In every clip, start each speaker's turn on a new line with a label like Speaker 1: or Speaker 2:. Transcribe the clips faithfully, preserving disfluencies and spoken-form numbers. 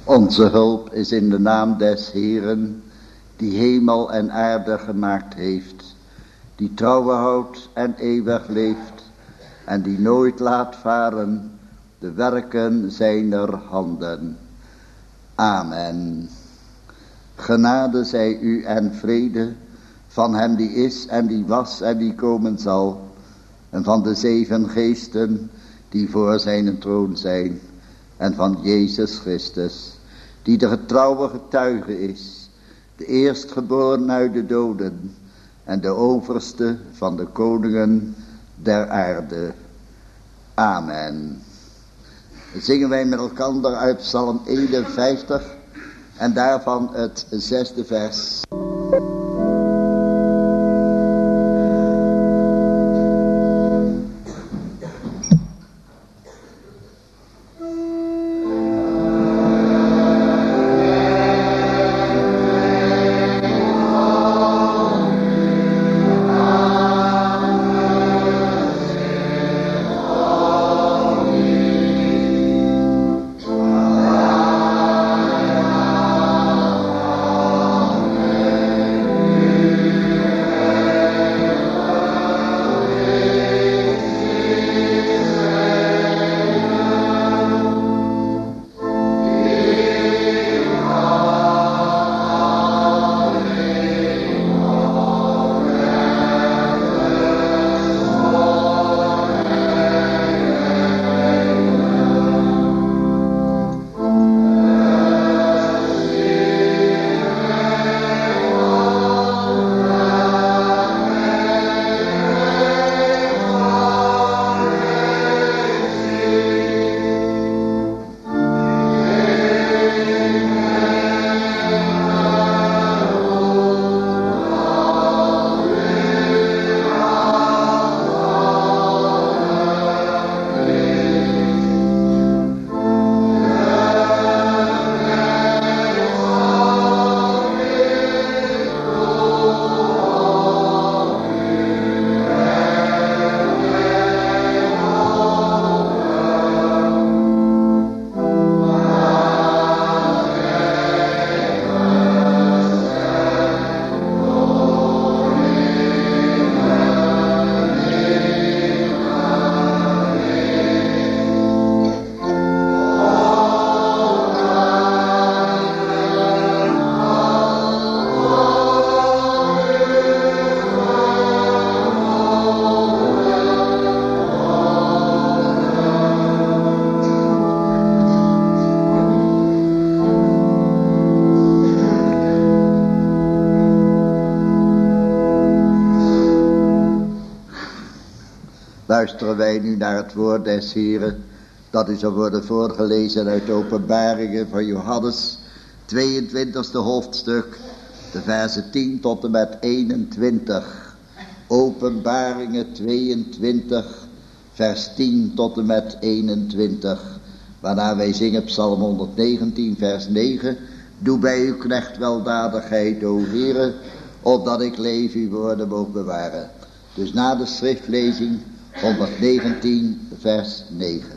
Speaker 1: Onze hulp is in de naam des Heeren, die hemel en aarde gemaakt heeft, die trouwe houdt en eeuwig leeft, en die nooit laat varen de werken zijner handen. Amen. Genade zij u en vrede van hem die is en die was en die komen zal, en van de zeven geesten die voor zijn troon zijn, en van Jezus Christus, die de getrouwe getuige is, de eerstgeboren uit de doden en de overste van de koningen der aarde. Amen. Zingen wij met elkaar uit Psalm eenenvijftig en daarvan het zesde vers. Luisteren wij nu naar het woord des Heren, dat is zal worden voorgelezen uit de Openbaringen van Johannes, tweeëntwintigste hoofdstuk, de versen tien tot en met eenentwintig. Openbaringen tweeëntwintig, vers tien tot en met eenentwintig. Waarna wij zingen Psalm honderdnegentien, vers negen. Doe bij uw knecht weldadigheid, o Heere, opdat ik leef uw woorden mogen bewaren. Dus na de schriftlezing honderdnegentien, vers negen.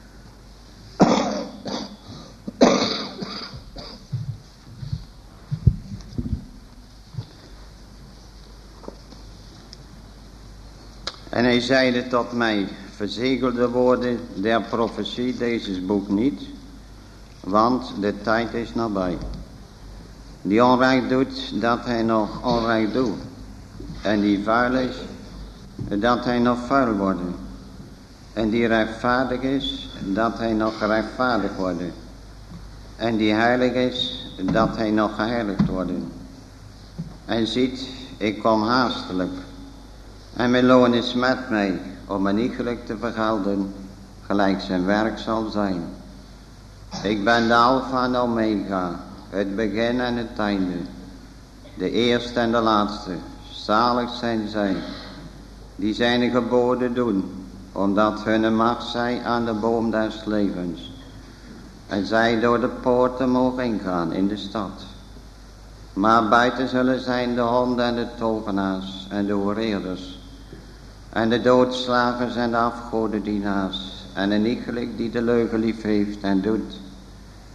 Speaker 2: En hij zeide tot mij, verzegel de woorden der profetie deze boek niet, want de tijd is nabij. Die onrecht doet, dat hij nog onrecht doet. En die vuil is, dat hij nog vuil wordt. En die rechtvaardig is, dat hij nog rechtvaardig wordt. En die heilig is, dat hij nog geheiligd wordt. En ziet, ik kom haastelijk. En mijn loon is met mij, om mijn iegelijk te vergelden, gelijk zijn werk zal zijn. Ik ben de Alpha en Omega, het begin en het einde, de eerste en de laatste. Zalig zijn zij, die zijn geboden doen, omdat hun macht zij aan de boom des levens. En zij door de poorten mogen ingaan in de stad. Maar buiten zullen zijn de honden en de tovenaars en de hoereerders. En de doodslagers en de afgodendienaars. En een iegelijk die de leugen lief heeft en doet.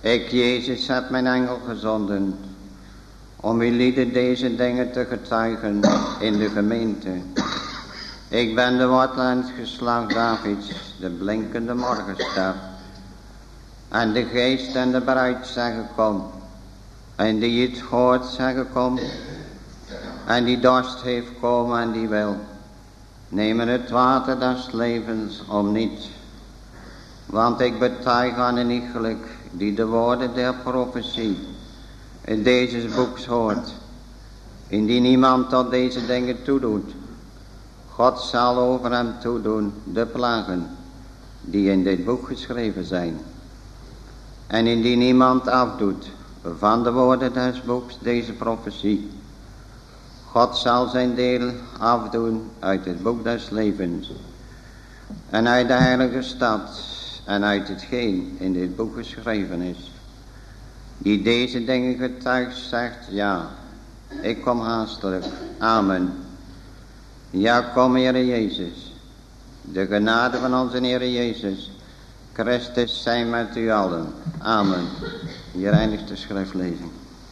Speaker 2: Ik, Jezus, heb mijn engel gezonden om jullie deze dingen te getuigen in de gemeente. Ik ben de wortel en het geslacht Davids, de blinkende morgenster. En de geest en de bruid zeggen kom. En die het hoort zeggen kom. En die dorst heeft komen en die wil. Nemen het water des levens om niet. Want ik betuig aan een iegelijk die de woorden der profetie in deze boeks hoort. Indien iemand tot deze dingen toedoet, God zal over hem toedoen de plagen die in dit boek geschreven zijn. En indien iemand afdoet van de woorden des boeks deze profetie, God zal zijn deel afdoen uit het boek des levens en uit de heilige stad en uit hetgeen in dit boek geschreven is. Die deze dingen getuigt zegt, ja, ik kom haastelijk. Amen. Ja, kom Heere Jezus. De genade van onze Heere Jezus Christus zijn met u allen. Amen. Hier eindigt de schriftlezing.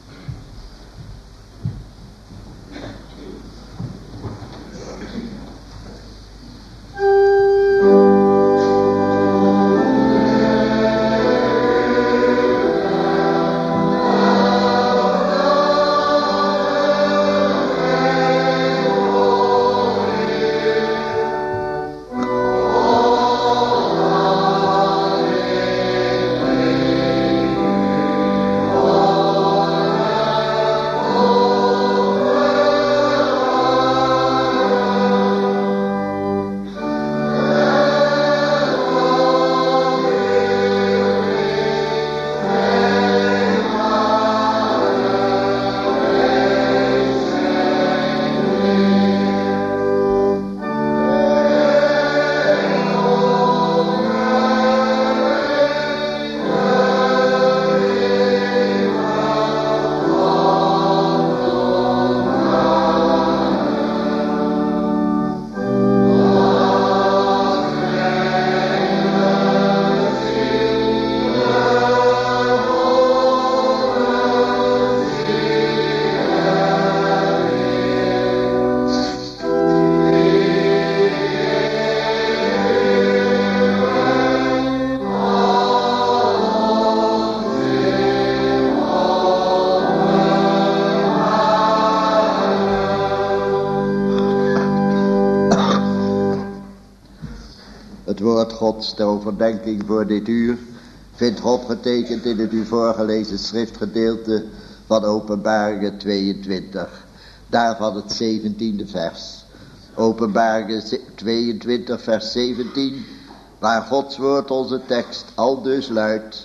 Speaker 1: Gods ter overdenking voor dit uur vindt God getekend in het u voorgelezen schriftgedeelte van Openbaringen tweeëntwintig. Daarvan het zeventiende vers. Openbaringen tweeëntwintig vers zeventien, waar Gods woord onze tekst aldus luidt.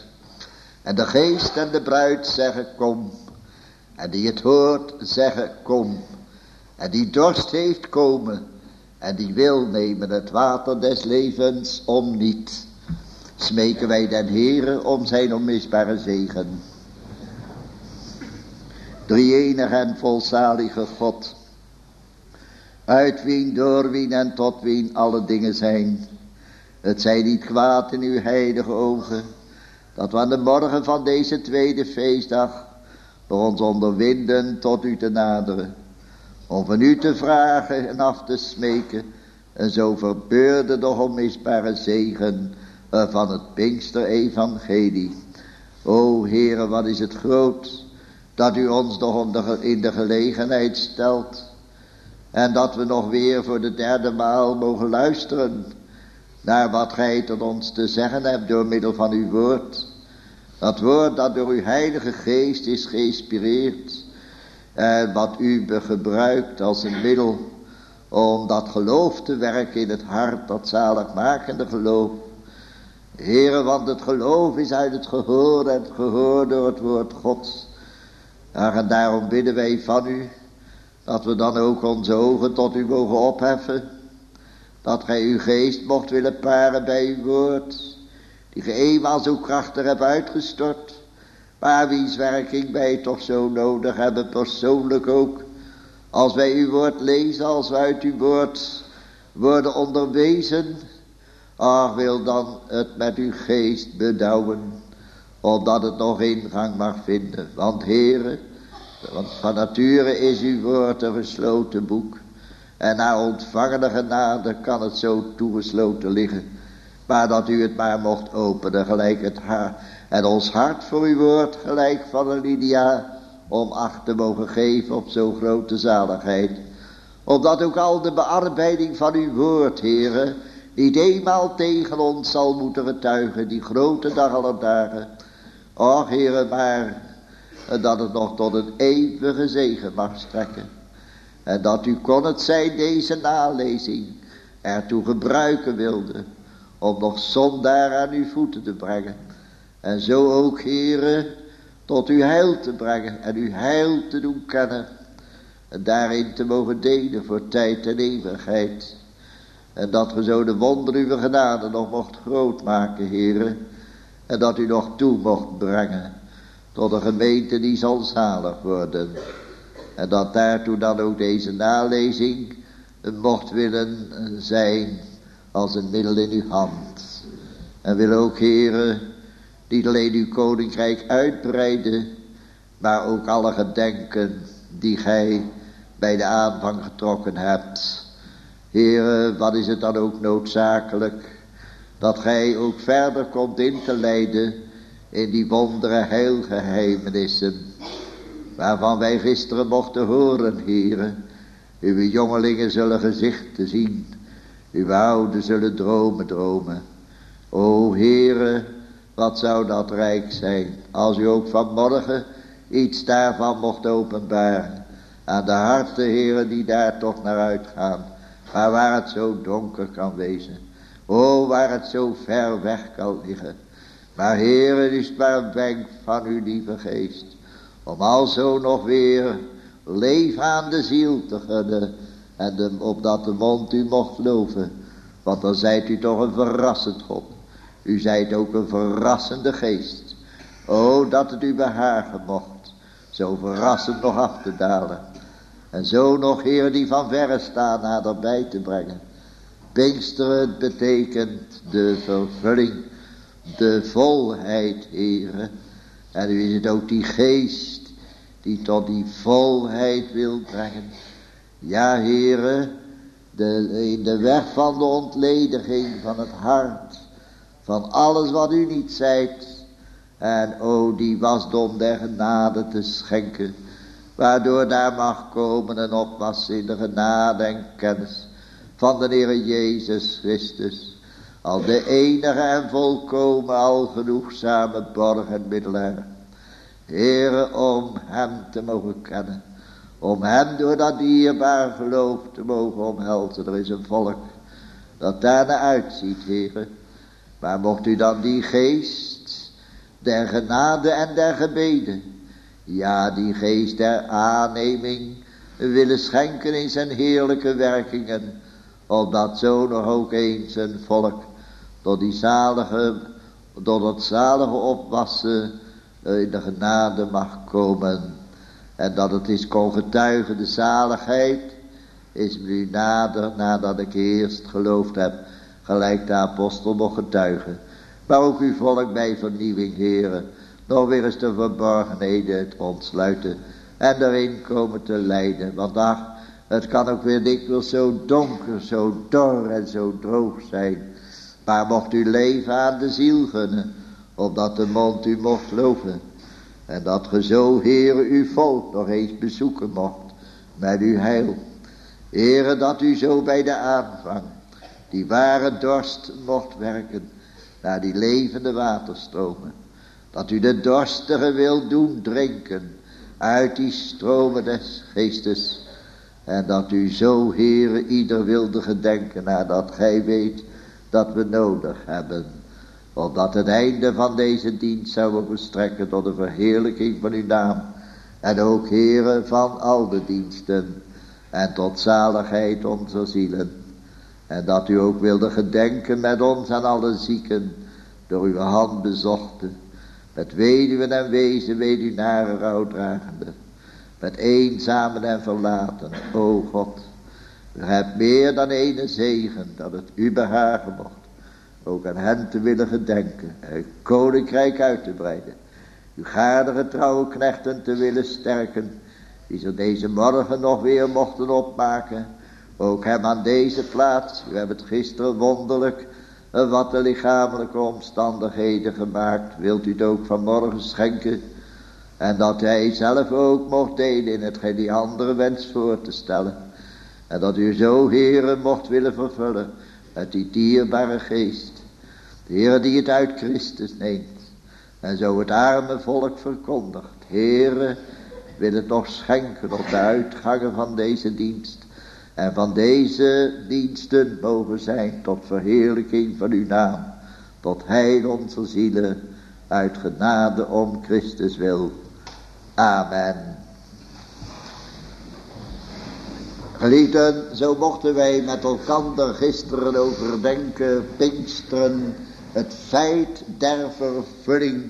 Speaker 1: En de geest en de bruid zeggen kom. En die het hoort zeggen kom. En die dorst heeft komen. En die wil nemen het water des levens om niet. Smeken wij den Heere om zijn onmisbare zegen. Drie-enige en volzalige God. Uit wien, door wien en tot wien alle dingen zijn. Het zij niet kwaad in uw heilige ogen, dat we aan de morgen van deze tweede feestdag voor ons onderwinden tot u te naderen. Om van u te vragen en af te smeken. En zo verbeurde de onmisbare zegen van het Pinkster-evangelie. O Heere, wat is het groot dat u ons nog in de gelegenheid stelt. En dat we nog weer voor de derde maal mogen luisteren naar wat gij tot ons te zeggen hebt door middel van uw woord. Dat woord dat door uw heilige geest is geïnspireerd. En wat u gebruikt als een middel om dat geloof te werken in het hart, dat zaligmakende geloof. Heere, want het geloof is uit het gehoor en het gehoor door het woord Gods. En daarom bidden wij van u, dat we dan ook onze ogen tot u mogen opheffen. Dat gij uw geest mocht willen paren bij uw woord, die ge eenmaal zo krachtig hebt uitgestort. Maar wiens werking wij toch zo nodig hebben, persoonlijk ook. Als wij uw woord lezen, als we uit uw woord worden onderwezen. Ach, wil dan het met uw geest bedouwen. opdat het nog ingang mag vinden. Want Heere, want van nature is uw woord een gesloten boek. En na ontvangene genade kan het zo toegesloten liggen. Maar dat u het maar mocht openen gelijk het haar. En ons hart voor uw woord gelijk van een Lydia om acht te mogen geven op zo'n grote zaligheid. Opdat ook al de bearbeiding van uw woord, Heere, niet eenmaal tegen ons zal moeten getuigen, die grote dag aller dagen. Och, Heere, maar dat het nog tot een eeuwige zegen mag strekken. En dat u kon het zijn, deze nalezing, ertoe gebruiken wilde, om nog zondaar aan uw voeten te brengen. En zo ook, Heere, tot uw heil te brengen en uw heil te doen kennen. En daarin te mogen delen voor tijd en eeuwigheid. En dat we zo de wonder uw genade nog mocht groot maken, Heere. En dat u nog toe mocht brengen tot een gemeente die zal zalig worden. En dat daartoe dan ook deze nalezing mocht willen zijn als een middel in uw hand. En wil ook, Heere, niet alleen uw koninkrijk uitbreiden, maar ook alle gedenken die gij bij de aanvang getrokken hebt. Heere, wat is het dan ook noodzakelijk dat gij ook verder komt in te leiden in die wondere heilgeheimenissen, waarvan wij gisteren mochten horen, Heere. Uw jongelingen zullen gezichten zien, uw ouden zullen dromen dromen. O Heere, wat zou dat rijk zijn, als u ook vanmorgen iets daarvan mocht openbaren aan de harten, Heere, die daar toch naar uitgaan, maar waar het zo donker kan wezen. O, waar het zo ver weg kan liggen. Maar Heere, het is maar een wenk van uw lieve geest, om alzo nog weer leven aan de ziel te gunnen, en de, opdat de mond u mocht loven. Want dan zijt u toch een verrassend God. U zijt ook een verrassende geest. O, dat het u behagen mocht, zo verrassend nog af te dalen. En zo nog, Heer, die van verre staan naderbij te brengen. Pinksteren betekent de vervulling, de volheid, Heere. En u is het ook die geest die tot die volheid wil brengen. Ja, Heere, de, in de weg van de ontlediging van het hart, van alles wat u niet zijt. En o, die wasdom der genade te schenken, waardoor daar mag komen een opwassen in de genade en kennis van de Heere Jezus Christus, al de enige en volkomen al genoegzame borg en middelaar. Heere, om hem te mogen kennen, om hem door dat dierbaar geloof te mogen omhelzen. Er is een volk dat daar naar uitziet, Heere. Maar mocht u dan die geest der genade en der gebeden, ja, die geest der aanneming willen schenken in zijn heerlijke werkingen, opdat zo nog ook eens een volk tot die zalige, tot het zalige opwassen in de genade mag komen. En dat het is kon getuigen, de zaligheid is nu nader, nadat ik eerst geloofd heb, gelijk de apostel mocht getuigen. Maar ook uw volk bij vernieuwing, Heere, nog weer eens de verborgenheden te ontsluiten en erin komen te lijden. Want ach, het kan ook weer dikwijls zo donker, zo dor en zo droog zijn. Maar mocht u leven aan de ziel gunnen, opdat de mond u mocht loven. En dat ge zo, Heere, uw volk nog eens bezoeken mocht met uw heil. Heere, dat u zo bij de aanvang die ware dorst mocht werken naar die levende waterstromen. Dat u de dorstige wil doen drinken uit die stromen des geestes. En dat u zo, Heere, ieder wilde gedenken naar dat gij weet dat we nodig hebben. Opdat het einde van deze dienst zou verstrekken tot de verheerlijking van uw naam. En ook, Heere, van al de diensten. En tot zaligheid onze zielen. En dat u ook wilde gedenken met ons aan alle zieken, door uw hand bezochten. Met weduwen en wezen, weduwnaren rouwdragende. Met eenzamen en verlaten. O God, u hebt meer dan ene zegen, dat het u behagen mocht ook aan hen te willen gedenken, het koninkrijk uit te breiden, uw gaardige trouwe knechten te willen sterken, die ze deze morgen nog weer mochten opmaken, ook hem aan deze plaats, u hebt het gisteren wonderlijk, wat de lichamelijke omstandigheden gemaakt, wilt u het ook vanmorgen schenken, en dat hij zelf ook mocht delen in hetgeen die andere wens voor te stellen, en dat u zo, Heere, mocht willen vervullen met die dierbare geest, de Heere die het uit Christus neemt, en zo het arme volk verkondigt. Heere, wil het nog schenken op de uitgangen van deze dienst, en van deze diensten mogen zijn tot verheerlijking van uw naam, tot heil onze zielen, uit genade om Christus wil. Amen. Geliefden, zo mochten wij met elkander gisteren overdenken, Pinksteren, het feit der vervulling.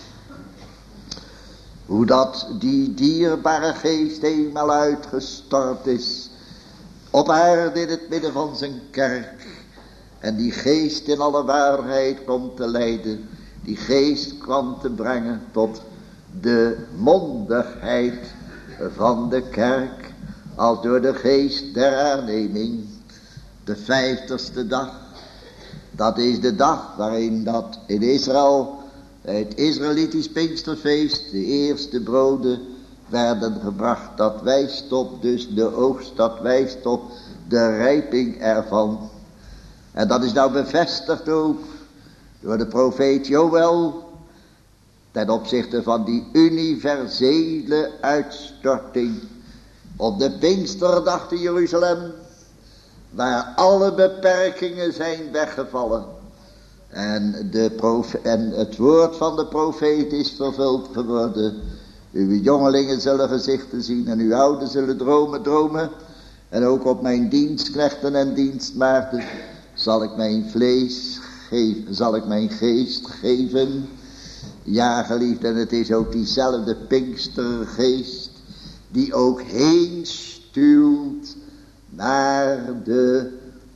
Speaker 1: Hoe dat die dierbare geest eenmaal uitgestort is, op aarde in het midden van zijn kerk. En die geest in alle waarheid komt te leiden, die geest kwam te brengen tot de mondigheid van de kerk, als door de geest der aanneming. De vijftigste dag, dat is de dag waarin dat in Israël, het Israëlitisch Pinksterfeest, de eerste broden werden gebracht. Dat wijst op dus de oogst, dat wijst op de rijping ervan. En dat is nou bevestigd ook door de profeet Joël, ten opzichte van die universele uitstorting op de Pinksterdag te Jeruzalem, waar alle beperkingen zijn weggevallen. En, de profe- en het woord van de profeet is vervuld geworden. Uw jongelingen zullen gezichten zien en uw ouden zullen dromen dromen. En ook op mijn dienstknechten en dienstmaagden zal ik mijn vlees geven, zal ik mijn geest geven. Ja, geliefd, en het is ook diezelfde Pinkstergeest die ook heen stuurt naar de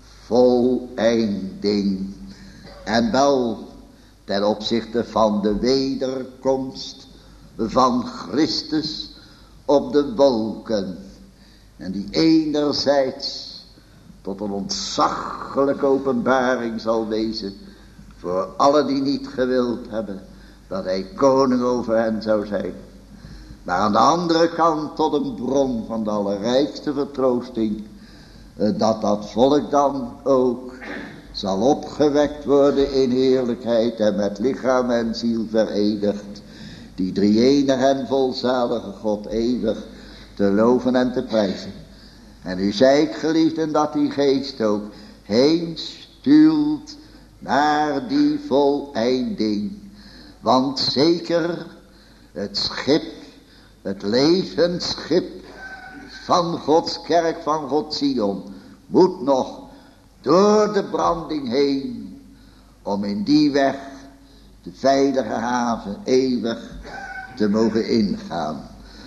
Speaker 1: voleinding. En wel ten opzichte van de wederkomst van Christus op de wolken. En die enerzijds tot een ontzaglijke openbaring zal wezen voor alle die niet gewild hebben dat hij koning over hen zou zijn. Maar aan de andere kant tot een bron van de allerrijkste vertroosting, dat dat volk dan ook zal opgewekt worden in heerlijkheid en met lichaam en ziel verenigd, die drie-enige en volzalige God eeuwig te loven en te prijzen. En nu zei ik, geliefden, dat die geest ook heen stuurt naar die voleinding. Want zeker het schip, het levensschip van Gods kerk, van Gods Sion, moet nog door de branding heen, om in die weg de veilige haven eeuwig te mogen ingaan.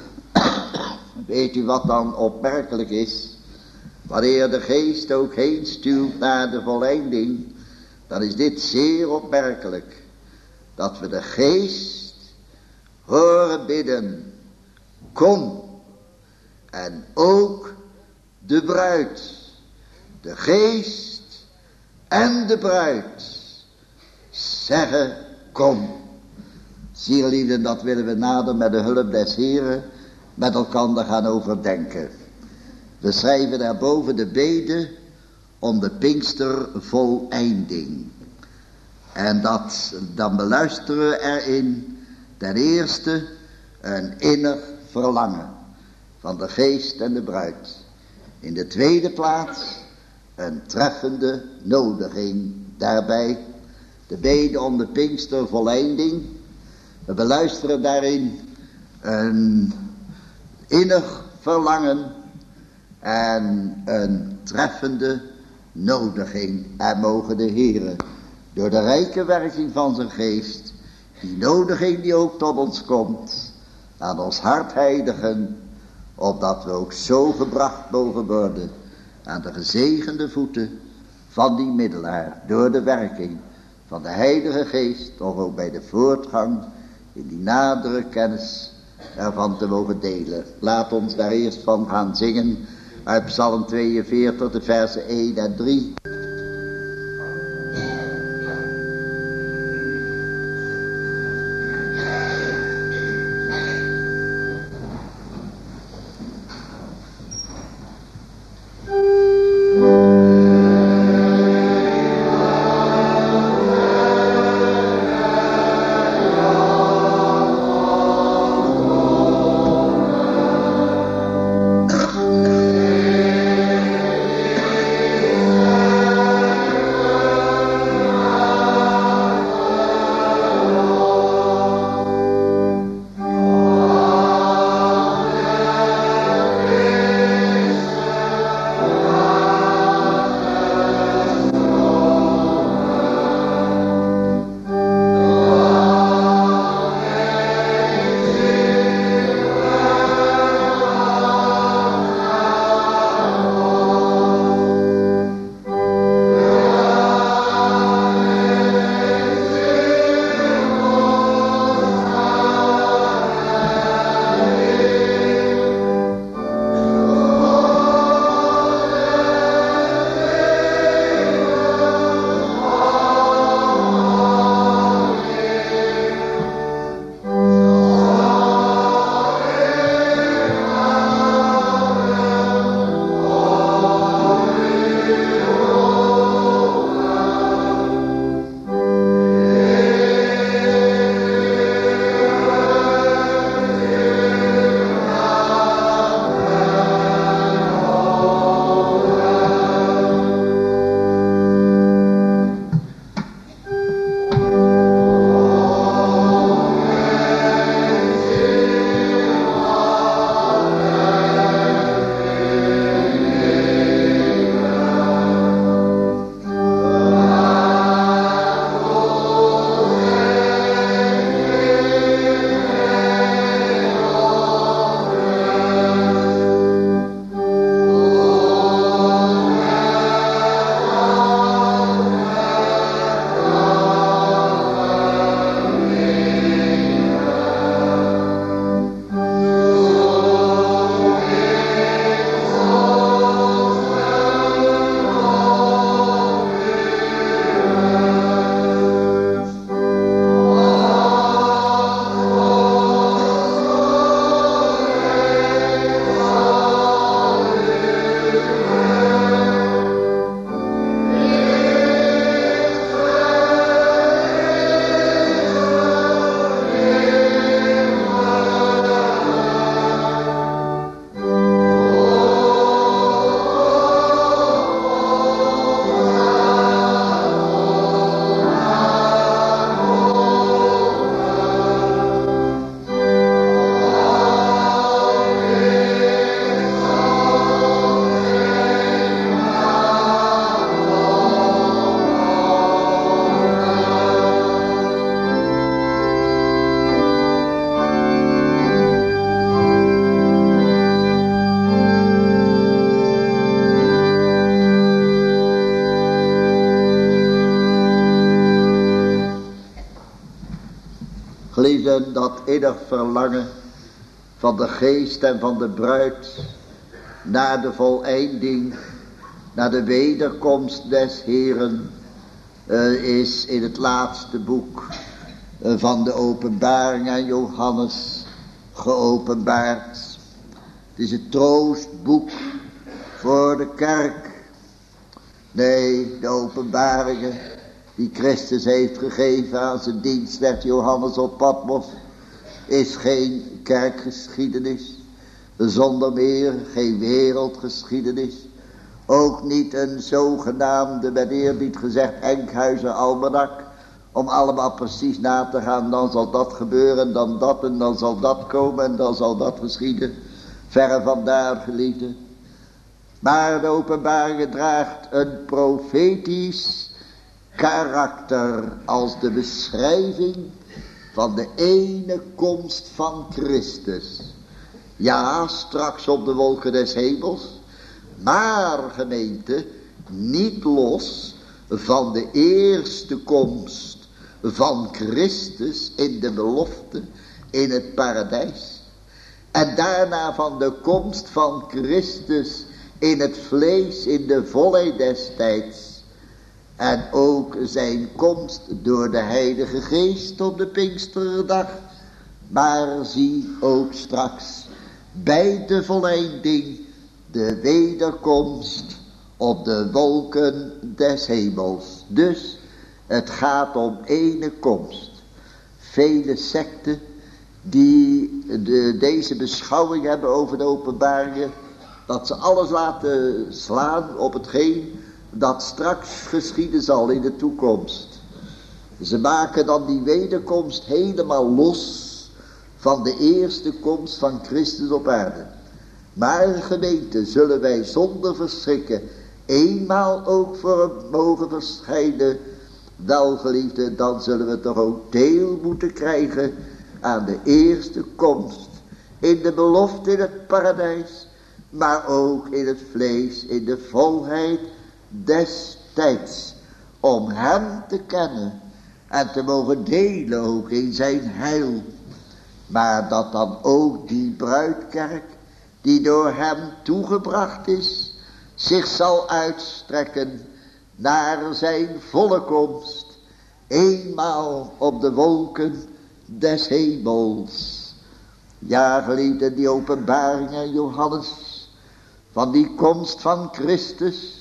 Speaker 1: Weet u wat dan opmerkelijk is? Wanneer de geest ook heen stuurt naar de voleinding, dan is dit zeer opmerkelijk. Dat we de geest horen bidden, kom. En ook de bruid, de geest en de bruid zeggen, kom. Zierlieden, dat willen we nader met de hulp des Heren met elkaar gaan overdenken. We schrijven daarboven de bede om de Pinkstervoleinding. En dat, dan beluisteren we erin ten eerste een innig verlangen van de geest en de bruid. In de tweede plaats een treffende nodiging daarbij. De bede om de Pinkstervoleinding. We beluisteren daarin een innig verlangen en een treffende nodiging. En mogen de Heere door de rijke werking van zijn geest, die nodiging die ook tot ons komt, aan ons hart heiligen, opdat we ook zo gebracht mogen worden aan de gezegende voeten van die middelaar, door de werking van de Heilige Geest, om ook bij de voortgang in die nadere kennis ervan te mogen delen. Laat ons daar eerst van gaan zingen uit Psalm tweeënveertig, de versen één en drie. geliefden, dat innig verlangen van de geest en van de bruid naar de voleinding, naar de wederkomst des Heeren, uh, is in het laatste boek uh, van de openbaring aan Johannes geopenbaard. Het is het troostboek voor de kerk. Nee, de openbaringen die Christus heeft gegeven aan zijn dienstwerk Johannes op Patmos is geen kerkgeschiedenis, zonder meer geen wereldgeschiedenis, ook niet een zogenaamde, met eerbied gezegd, Enkhuizer almanak, om allemaal precies na te gaan, dan zal dat gebeuren, dan dat en dan zal dat komen en dan zal dat geschieden. Verre vandaan, geliefde. Maar de openbaring draagt een profetisch karakter als de beschrijving van de ene komst van Christus. Ja, straks op de wolken des hemels, maar gemeente, niet los van de eerste komst van Christus in de belofte in het paradijs. En daarna van de komst van Christus in het vlees in de volheid des tijds. En ook zijn komst door de Heilige Geest op de Pinksterdag. Maar zie ook straks bij de volleinding de wederkomst op de wolken des hemels. Dus het gaat om ene komst. Vele secten die de, deze beschouwing hebben over de openbaringen, dat ze alles laten slaan op hetgeen dat straks geschieden zal in de toekomst. Ze maken dan die wederkomst helemaal los van de eerste komst van Christus op aarde. Maar gemeente, zullen wij zonder verschrikken eenmaal ook voor hem mogen verschijnen, welgeliefde, dan zullen we toch ook deel moeten krijgen aan de eerste komst in de belofte in het paradijs, maar ook in het vlees, in de volheid des tijds, om hem te kennen en te mogen delen ook in zijn heil. Maar dat dan ook die bruidkerk, die door hem toegebracht is, zich zal uitstrekken naar zijn volle komst, eenmaal op de wolken des hemels. Ja, geliefden, die openbaringen, Johannes, van die komst van Christus,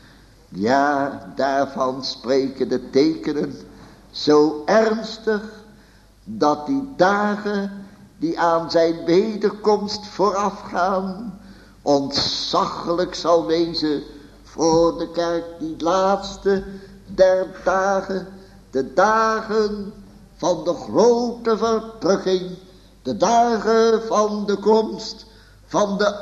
Speaker 1: ja, daarvan spreken de tekenen zo ernstig, dat die dagen die aan zijn wederkomst voorafgaan, ontzaglijk zal wezen voor de kerk, die laatste der dagen, de dagen van de grote verdrukking, de dagen van de komst van de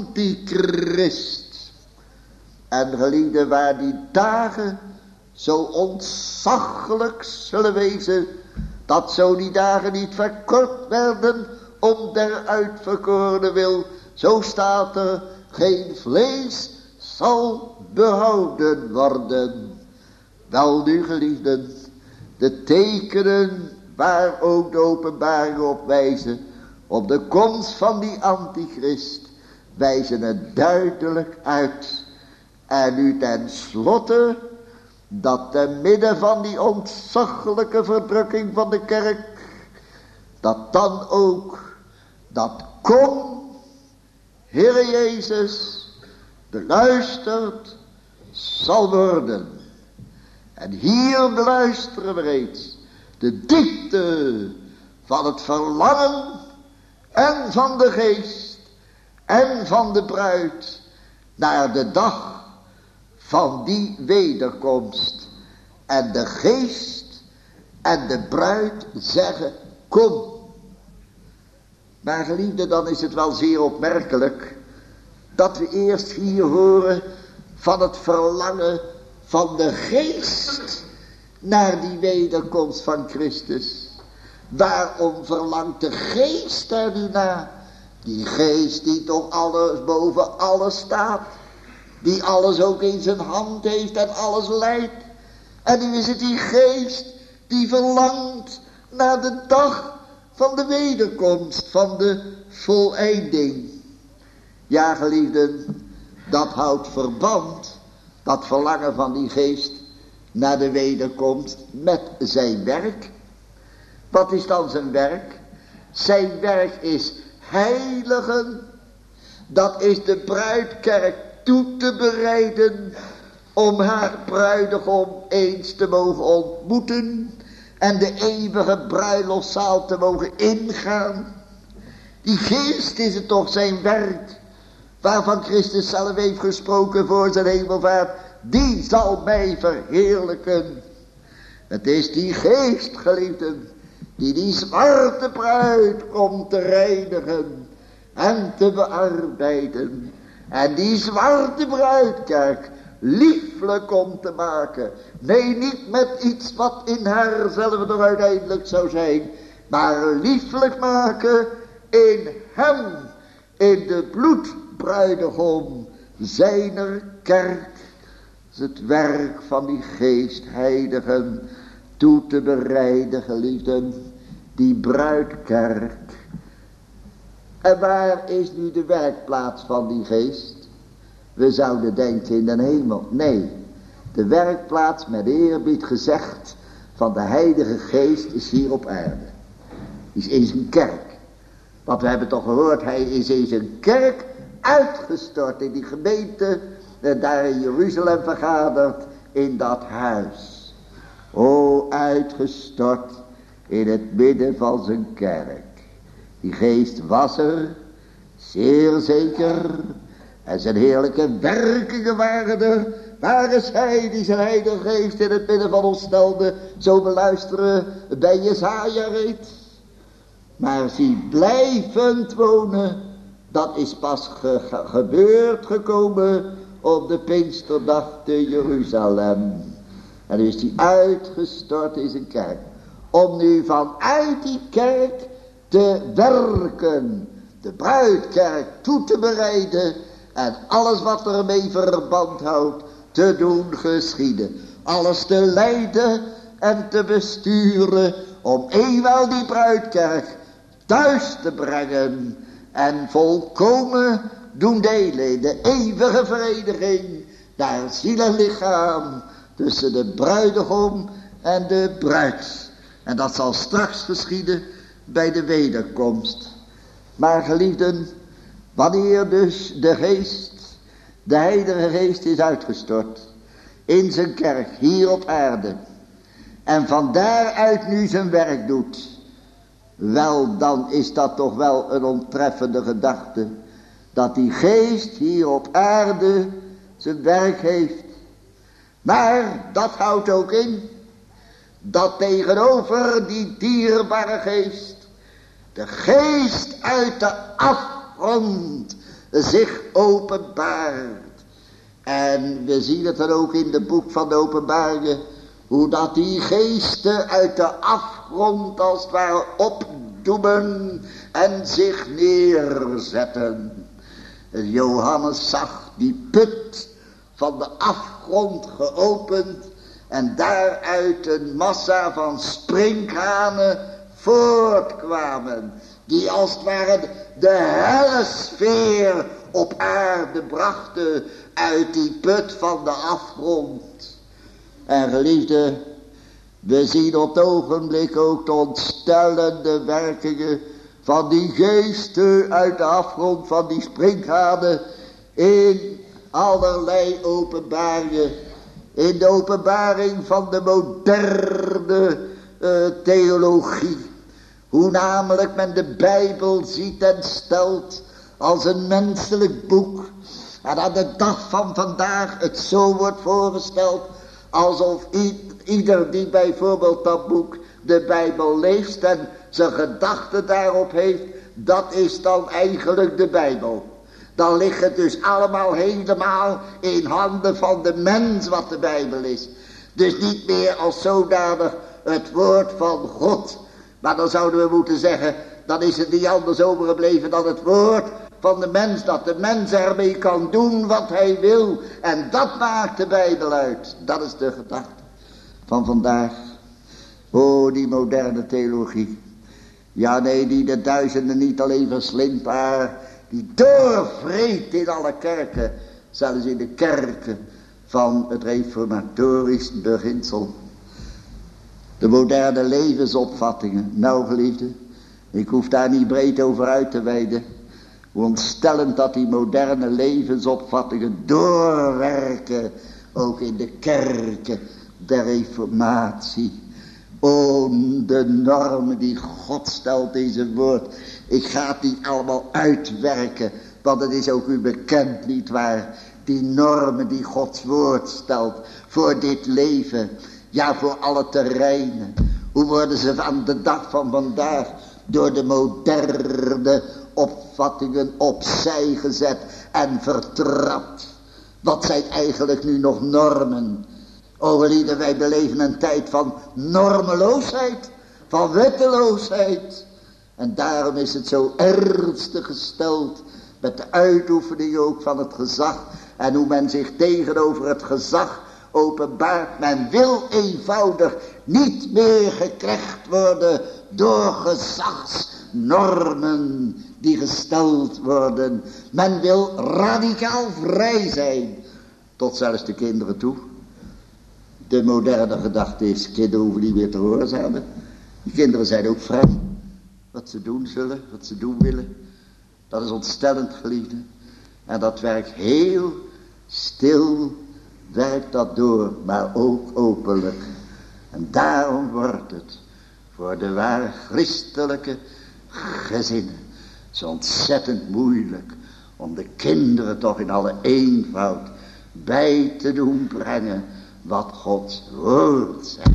Speaker 1: antichrist. En geliefden, waar die dagen zo ontzaglijk zullen wezen, dat zo die dagen niet verkort werden om der uitverkorene wil, zo staat er, geen vlees zal behouden worden. Wel nu, geliefden, de tekenen waar ook de openbaringen op wijzen, op de komst van die antichrist, wijzen het duidelijk uit. En nu ten slotte, dat te midden van die ontzaglijke verdrukking van de kerk, dat dan ook, dat kom, Heere Jezus, beluisterd zal worden. En hier beluisteren we reeds de diepte van het verlangen en van de geest en van de bruid naar de dag van die wederkomst. En de geest en de bruid zeggen, kom. Maar geliefde, dan is het wel zeer opmerkelijk dat we eerst hier horen van het verlangen van de geest naar die wederkomst van Christus. Waarom verlangt de geest er nu naar? Die geest die toch alles boven alles staat. Die alles ook in zijn hand heeft en alles leidt. En nu is het die geest die verlangt naar de dag van de wederkomst, van de voleinding. Ja, geliefden, dat houdt verband, dat verlangen van die geest naar de wederkomst, met zijn werk. Wat is dan zijn werk? Zijn werk is heiligen. Dat is de bruidkerk toe te bereiden om haar bruidegom eens te mogen ontmoeten en de eeuwige bruiloftszaal te mogen ingaan. Die geest is het toch zijn werk, waarvan Christus zelf heeft gesproken voor zijn hemelvaart, die zal mij verheerlijken. Het is die geest, geliefden, die die zwarte bruid komt te reinigen en te bearbeiden. En die zwarte bruidkerk lieflijk om te maken. Nee, niet met iets wat in haarzelf er uiteindelijk zou zijn, maar lieflijk maken in hem, in de bloedbruidegom zijner kerk, is het werk van die geest, heiligen, toe te bereiden, geliefden, die bruidkerk. En waar is nu de werkplaats van die geest? We zouden denken in de hemel. Nee, de werkplaats, met eerbied gezegd, van de heilige geest is hier op aarde. Is in zijn kerk. Want we hebben toch gehoord, hij is in zijn kerk uitgestort in die gemeente, daar in Jeruzalem vergaderd, in dat huis. O, uitgestort in het midden van zijn kerk. Die geest was er, zeer zeker, en zijn heerlijke werkingen waren er. Waar is hij die zijn heilige geest in het midden van ons stelde, zo beluisteren bij Jesaja reeds. Maar zie, blijvend wonen, dat is pas ge ge gebeurd gekomen op de Pinksterdag te Jeruzalem. En nu is hij uitgestort in zijn kerk, om nu vanuit die kerk te werken, de bruidkerk toe te bereiden en alles wat ermee verband houdt te doen geschieden. Alles te leiden en te besturen om eenmaal die bruidkerk thuis te brengen en volkomen doen delen in de eeuwige vereniging naar ziel en lichaam tussen de bruidegom en de bruid. En dat zal straks geschieden bij de wederkomst. Maar geliefden, wanneer dus de geest, de heilige geest is uitgestort in zijn kerk hier op aarde en van daaruit nu zijn werk doet, wel, dan is dat toch wel een ontreffende gedachte, dat die geest hier op aarde zijn werk heeft. Maar dat houdt ook in dat tegenover die dierbare geest de geest uit de afgrond zich openbaart. En we zien het dan ook in het boek van de Openbaringen, hoe dat die geesten uit de afgrond als het ware opdoemen en zich neerzetten. Johannes zag die put van de afgrond geopend en daaruit een massa van sprinkhanen voortkwamen, die als het ware de hellesfeer op aarde brachten uit die put van de afgrond. En geliefde, we zien op het ogenblik ook de ontstellende werkingen van die geesten uit de afgrond van die sprinkhanen in allerlei openbaringen. In de openbaring van de moderne uh, theologie. Hoe namelijk men de Bijbel ziet en stelt als een menselijk boek. En aan de dag van vandaag het zo wordt voorgesteld alsof ieder die bijvoorbeeld dat boek, de Bijbel, leest en zijn gedachten daarop heeft, dat is dan eigenlijk de Bijbel. Dan ligt het dus allemaal helemaal in handen van de mens wat de Bijbel is. Dus niet meer als zodanig het woord van God. Maar dan zouden we moeten zeggen, dan is het niet anders overgebleven dan het woord van de mens. Dat de mens ermee kan doen wat hij wil. En dat maakt de Bijbel uit. Dat is de gedachte van vandaag. Oh, die moderne theologie. Ja, nee, die de duizenden niet alleen verslindt, maar die doorvreet in alle kerken. Zelfs in de kerken van het reformatorisch beginsel. De moderne levensopvattingen. Nou, geliefde, ik hoef daar niet breed over uit te wijden. Hoe ontstellend dat die moderne levensopvattingen doorwerken. Ook in de kerken der reformatie. O, de normen die God stelt in zijn woord. Ik ga het niet allemaal uitwerken. Want het is ook u bekend, nietwaar. Die normen die Gods woord stelt voor dit leven. Ja, voor alle terreinen. Hoe worden ze aan de dag van vandaag door de moderne opvattingen opzij gezet en vertrapt. Wat zijn eigenlijk nu nog normen? O gelieden, wij beleven een tijd van normeloosheid, van wetteloosheid. En daarom is het zo ernstig gesteld met de uitoefening ook van het gezag. En hoe men zich tegenover het gezag openbaart. Men wil eenvoudig niet meer gekrecht worden door gezagsnormen die gesteld worden. Men wil radicaal vrij zijn, tot zelfs de kinderen toe. De moderne gedachte is, kinderen hoeven niet meer te gehoorzamen. Die kinderen zijn ook vrij. Wat ze doen zullen, wat ze doen willen. Dat is ontstellend, geliefde. En dat werkt heel stil, werkt dat door, maar ook openlijk. En daarom wordt het voor de ware christelijke gezinnen zo ontzettend moeilijk om de kinderen toch in alle eenvoud bij te doen brengen wat Gods woord zegt.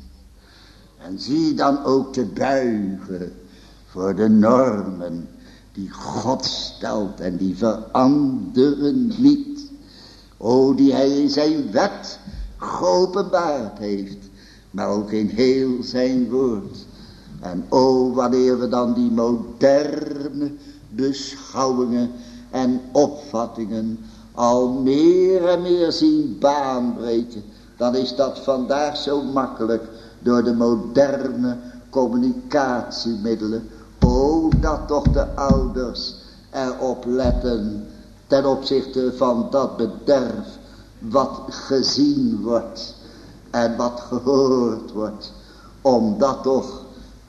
Speaker 1: En zie dan ook te buigen voor de normen die God stelt en die veranderen niet. O, die hij in zijn wet geopenbaard heeft, maar ook in heel zijn woord. En o, wanneer we dan die moderne beschouwingen en opvattingen al meer en meer zien baanbreken, dan is dat vandaag zo makkelijk door de moderne communicatiemiddelen. O, dat toch de ouders erop letten ten opzichte van dat bederf wat gezien wordt en wat gehoord wordt, om dat toch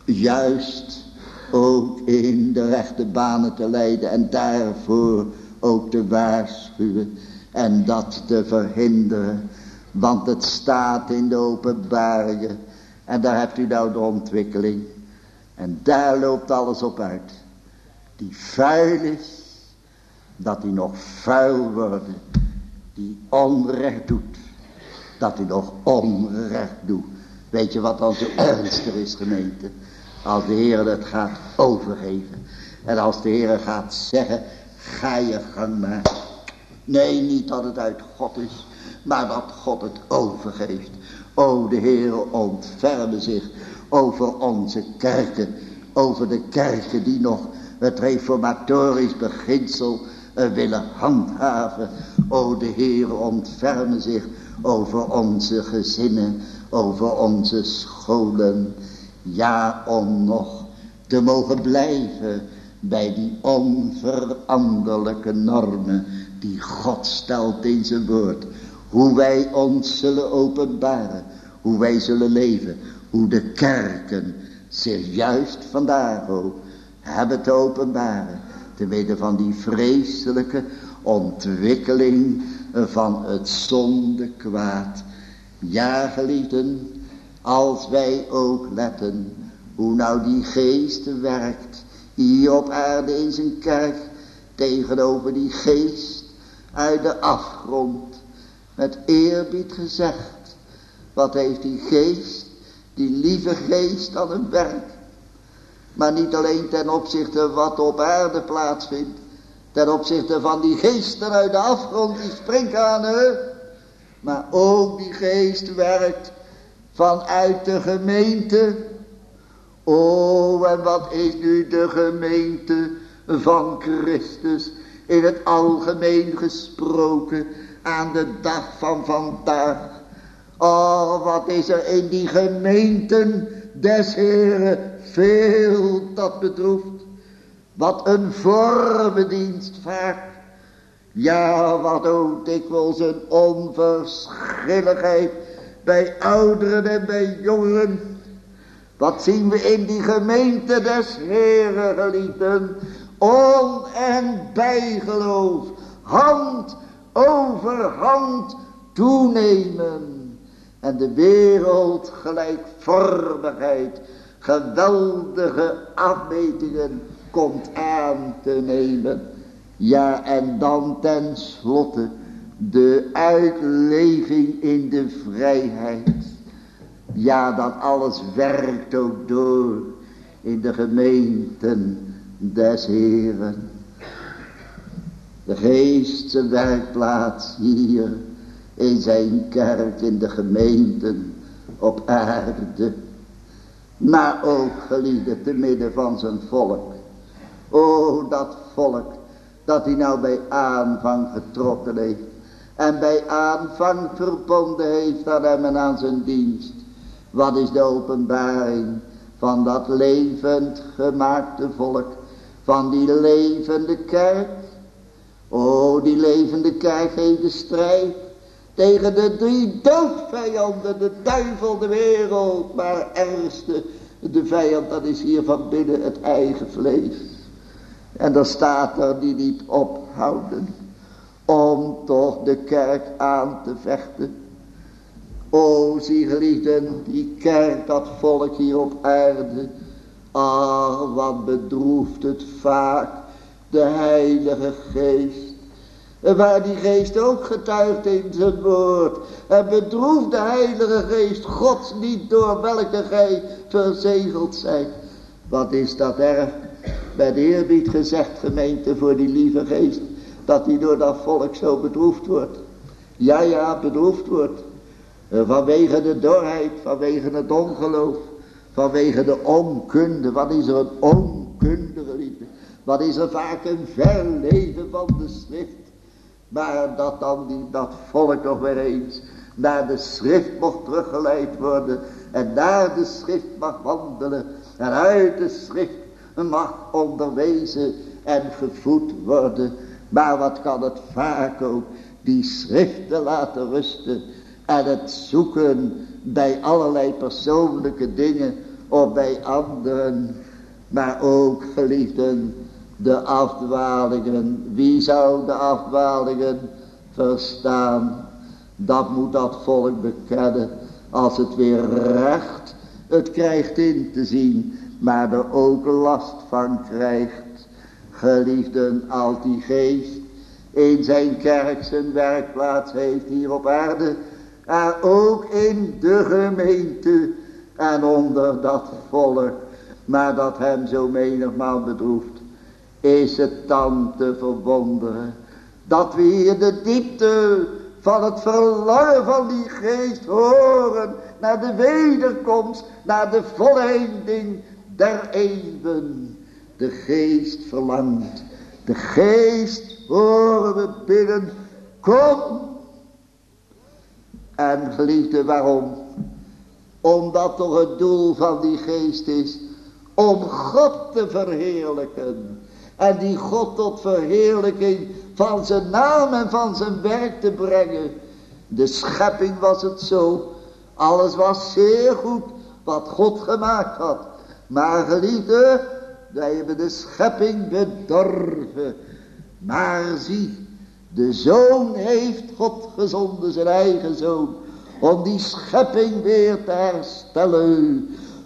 Speaker 1: juist ook in de rechte banen te leiden en daarvoor ook te waarschuwen en dat te verhinderen. Want het staat in de openbaringen en daar hebt u nou de ontwikkeling en daar loopt alles op uit. Die vuil is, dat die nog vuil worden, die onrecht doet, dat hij nog onrecht doet. Weet je wat dan zo ernstig is, gemeente? Als de Heer het gaat overgeven. En als de Heer gaat zeggen, ga je gang maar. Nee, niet dat het uit God is, maar dat God het overgeeft. O, de Heer ontferme zich over onze kerken. Over de kerken die nog het reformatorisch beginsel uh, willen handhaven. O, de Heer ontferme zich over onze gezinnen, over onze scholen. Ja, om nog te mogen blijven bij die onveranderlijke normen die God stelt in zijn woord. Hoe wij ons zullen openbaren, hoe wij zullen leven, hoe de kerken zich juist vandaag ook hebben te openbaren. Te midden van die vreselijke ontwikkeling van het zonde kwaad. Ja, geliefden, als wij ook letten hoe nou die geest werkt hier op aarde in zijn kerk tegenover die geest uit de afgrond. Met eerbied gezegd, wat heeft die geest, die lieve geest aan het werk. Maar niet alleen ten opzichte wat op aarde plaatsvindt, ten opzichte van die geesten uit de afgrond, die sprinkhanen, maar ook die geest werkt vanuit de gemeente. O, en wat is nu de gemeente van Christus in het algemeen gesproken aan de dag van vandaag? Oh, wat is er in die gemeenten des Heren veel dat bedroeft. Wat een vormendienst vaak. Ja, wat ook dikwijls een onverschilligheid bij ouderen en bij jongeren. Wat zien we in die gemeente des Heren, geliefden? On- en bijgeloof, hand over hand toenemen. En de wereld gelijkvormigheid, geweldige afmetingen komt aan te nemen. Ja, en dan tenslotte de uitleving in de vrijheid. Ja, dat alles werkt ook door in de gemeenten des Heren. De geest zijn werkplaats hier in zijn kerk, in de gemeenten op aarde. Maar ook, geliefde, te midden van zijn volk. O, dat volk dat hij nou bij aanvang getrokken heeft. en bij aanvang verbonden heeft aan hem en aan zijn dienst. Wat is de openbaring van dat levend gemaakte volk, van die levende kerk? O, die levende kerk heeft de strijd tegen de drie doodvijanden, de duivel, de wereld, maar ergste, de vijand, dat is hier van binnen het eigen vlees. En dan staat er die niet ophouden om toch de kerk aan te vechten. O, zie geliefden, die kerk, dat volk hier op aarde. Ah, wat bedroeft het vaak de Heilige Geest. En waar die Geest ook getuigt in zijn woord. En bedroeft de Heilige Geest Gods niet, door welke gij verzegeld zijt. Wat is dat erg, met eerbied gezegd, gemeente, voor die lieve Geest, dat die door dat volk zo bedroefd wordt. Ja, ja, bedroefd wordt. Vanwege de dorheid, vanwege het ongeloof, vanwege de onkunde. Wat is er een onkunde, geliefde? Wat is er vaak een verleven van de schrift. Maar dat dan die, dat volk nog weer eens naar de schrift mocht teruggeleid worden. En naar de schrift mag wandelen. En uit de schrift mag onderwezen en gevoed worden. Maar wat kan het vaak ook die schriften laten rusten. En het zoeken bij allerlei persoonlijke dingen of bij anderen. Maar ook, geliefden, de afdwalingen. Wie zou de afdwalingen verstaan? Dat moet dat volk bekennen. Als het weer recht het krijgt in te zien. Maar er ook last van krijgt. Geliefden, als die Geest in zijn kerk zijn werkplaats heeft hier op aarde. En ook in de gemeente en onder dat volk. Maar dat hem zo menigmaal bedroeft. Is het dan te verwonderen dat we hier de diepte van het verlangen van die Geest horen. Naar de wederkomst, naar de volleinding der eeuwen. De Geest verlangt. De Geest horen we bidden. Kom. En geliefde, waarom? Omdat toch het doel van die Geest is om God te verheerlijken. En die God tot verheerlijking van zijn naam en van zijn werk te brengen. De schepping was het zo. Alles was zeer goed wat God gemaakt had. Maar geliefde, wij hebben de schepping bedorven. Maar zie, de Zoon heeft God gezonden, zijn eigen Zoon, om die schepping weer te herstellen.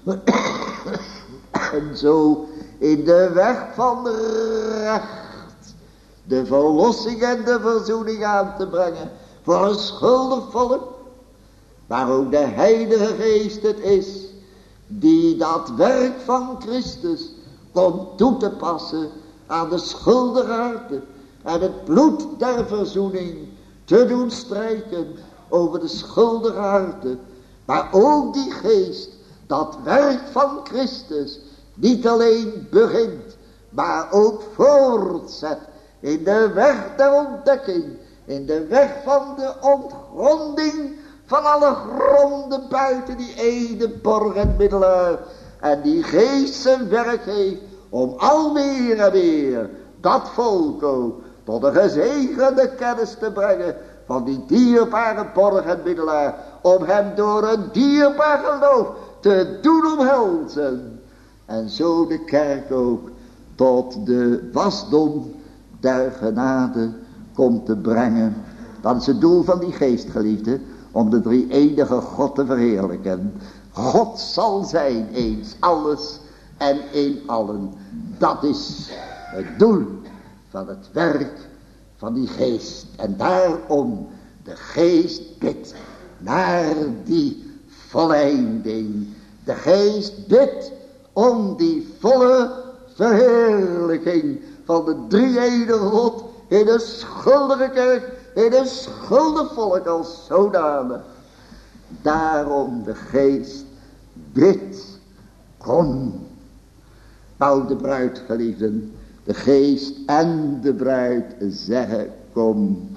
Speaker 1: En zo in de weg van recht de verlossing en de verzoening aan te brengen voor een schuldig volk. Maar ook de Heilige Geest het is die dat werk van Christus komt toe te passen aan de schuldige harten en het bloed der verzoening te doen strijken over de schuldige harten. Maar ook die Geest dat werk van Christus niet alleen begint, maar ook voortzet in de weg der ontdekking, in de weg van de ontgronding van alle gronden buiten die Edeborg en Middelaar. En die Geest zijn werk heeft om alweer en weer dat volk ook tot een gezegende kennis te brengen van die dierbare borg en middelaar, om hem door een dierbaar geloof te doen omhelzen. En zo de kerk ook tot de wasdom der genade komt te brengen. Dat is het doel van die Geest, geliefde, om de drie-enige God te verheerlijken. God zal zijn eens alles en in allen. Dat is het doel van het werk van die Geest. En daarom de Geest bidt naar die volleinding. De Geest bidt om die volle verheerlijking van de drie-enige God in de schuldige kerk, in een schuldig volk als zodanig. Daarom de Geest bidt, kom. Nou, de bruid, geliefden, de Geest en de bruid zeggen, kom.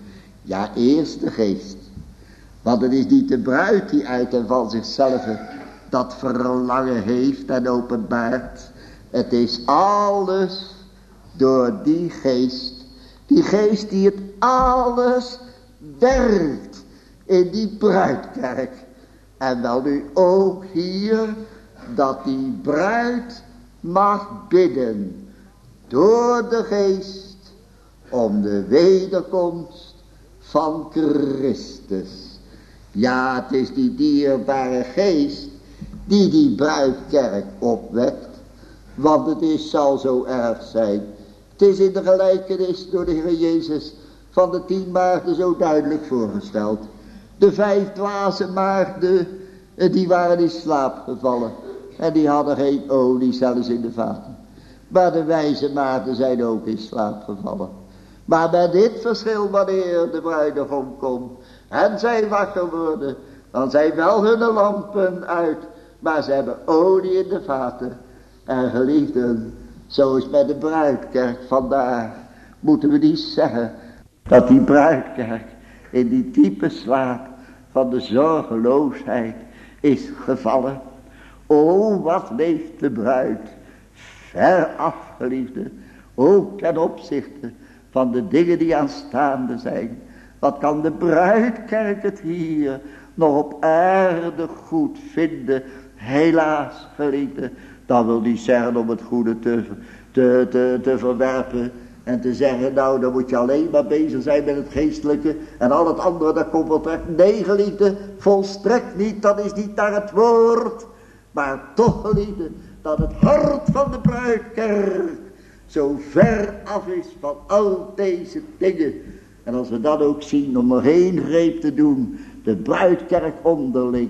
Speaker 1: Ja, eerst de geest. Want het is niet de bruid die uit en van zichzelf dat verlangen heeft en openbaart. Het is alles door die geest. Die geest die het alles werkt in die bruidkerk. En wel nu ook hier dat die bruid mag bidden door de geest om de wederkomst van Christus. Ja, het is die dierbare geest die die bruidkerk opwekt. Want het is, zal zo erg zijn. Het is in de gelijkenis door de Heer Jezus van de tien maagden zo duidelijk voorgesteld. De vijf dwaze maagden, die waren in slaap gevallen. En die hadden geen olie zelfs in de vaten. Maar de wijze maagden zijn ook in slaap gevallen. Maar met dit verschil, wanneer de bruidegom komt en zij wakker worden, dan zijn wel hun lampen uit, maar ze hebben olie in de vaten. En geliefden, zo is met de bruidkerk vandaar, moeten we niet zeggen dat die bruidkerk in die diepe slaap van de zorgeloosheid is gevallen. O, wat leeft de bruid ver af, geliefde, ook ten opzichte van de dingen die aanstaande zijn. Wat kan de bruidkerk het hier nog op aarde goed vinden? Helaas, geliefde, dan wil die zeggen om het goede te, te, te, te verwerpen en te zeggen, nou dan moet je alleen maar bezig zijn met het geestelijke en al het andere dat komt wel terecht. Nee, geliefde, volstrekt niet, dat is niet naar het woord, maar toch, geliefde, dat het hart van de bruidkerk zo ver af is van al deze dingen. En als we dat ook zien, om nog één greep te doen, de bruidkerk onderling,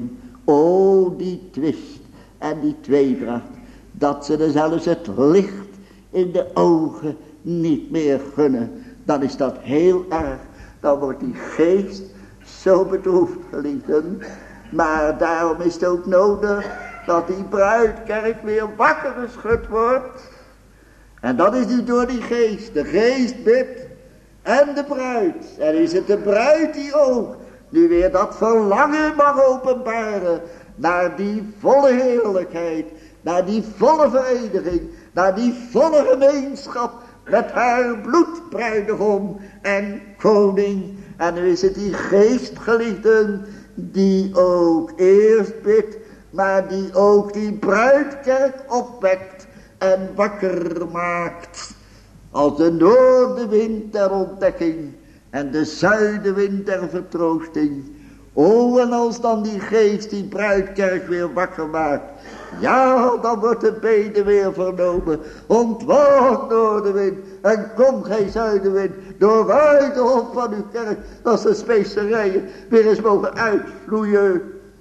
Speaker 1: o die twist en die tweedracht, dat ze er zelfs het licht in de ogen niet meer gunnen, dan is dat heel erg. Dan wordt die geest zo bedroefd, geliefden. Maar daarom is het ook nodig dat die bruidkerk weer wakker geschud wordt. En dat is nu door die geest. De geest bidt en de bruid. En is het de bruid die ook nu weer dat verlangen mag openbaren naar die volle heerlijkheid, naar die volle vereniging, naar die volle gemeenschap met haar bloedbruidegom en koning. En nu is het die geest, geliefden, die ook eerst bidt, maar die ook die bruidkerk opwekt en wakker maakt. Als de noordenwind der ontdekking en de zuidenwind der vertroosting. O, en als dan die geest die bruidkerk weer wakker maakt, ja, dan wordt de bede weer vernomen. Ontwaak noordenwind en kom gij zuidenwind, doorwaai de hof van uw kerk, dat de specerijen weer eens mogen uitvloeien.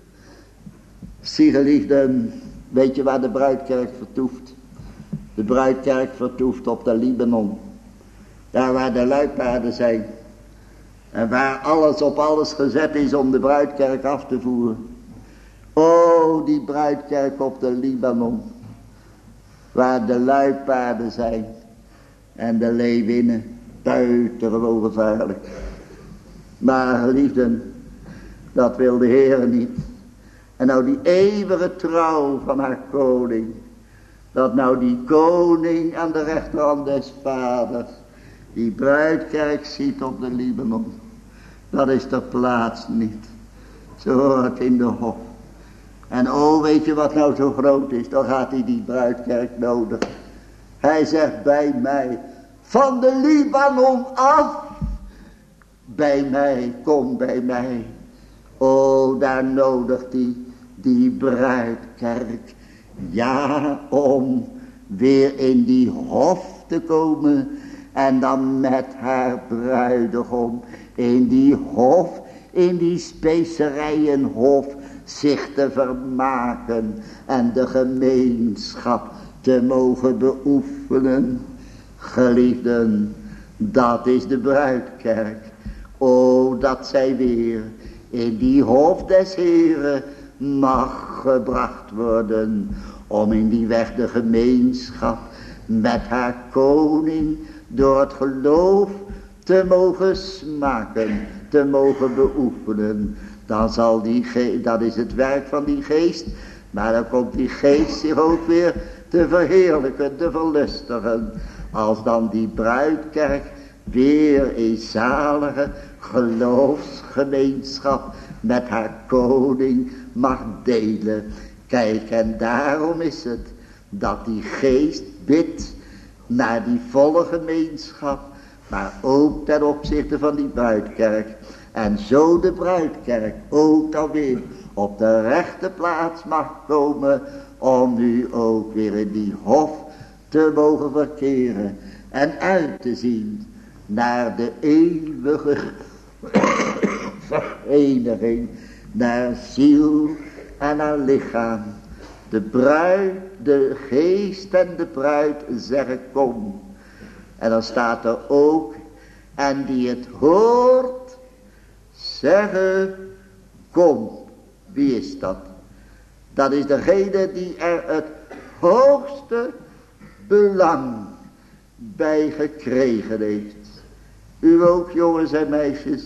Speaker 1: Zie, geliefden, weet je waar de bruidkerk vertoeft? De bruidkerk vertoeft op de Libanon. Daar waar de luipaarden zijn. En waar alles op alles gezet is om de bruidkerk af te voeren. O, die bruidkerk op de Libanon. Waar de luipaarden zijn. En de leeuwinnen. Buitengewoon gevaarlijk. Maar geliefden, dat wil de Heer niet. En nou die eeuwige trouw van haar koning. Dat nou die koning aan de rechterhand des vaders die bruidkerk ziet op de Libanon. Dat is ter plaats niet. Ze hoort in de hof. En oh, weet je wat nou zo groot is? Dan gaat hij die bruidkerk nodig. Hij zegt bij mij, van de Libanon af. Bij mij, kom bij mij. Oh, daar nodigt hij die bruidkerk. Ja, om weer in die hof te komen. En dan met haar bruidegom in die hof, in die specerijenhof zich te vermaken. En de gemeenschap te mogen beoefenen. Geliefden, dat is de bruidkerk. O, dat zij weer in die hof des Heren mag gebracht worden. Om in die weg de gemeenschap met haar koning door het geloof te mogen smaken. te mogen beoefenen. Dan zal die geest, dat is het werk van die geest. Maar dan komt die geest zich ook weer te verheerlijken, te verlustigen. Als dan die bruidkerk weer een zalige geloofsgemeenschap met haar koning mag delen. Kijk, en daarom is het dat die geest bidt naar die volle gemeenschap, maar ook ten opzichte van die bruidkerk. En zo de bruidkerk ook alweer op de rechte plaats mag komen, om nu ook weer in die hof te mogen verkeren en uit te zien naar de eeuwige vereniging, naar ziel en naar lichaam. De bruid, de geest en de bruid zeggen kom. En dan staat er ook, en die het hoort zeggen kom. Wie is dat? Dat is degene die er het hoogste belang bij gekregen heeft. U ook, jongens en meisjes,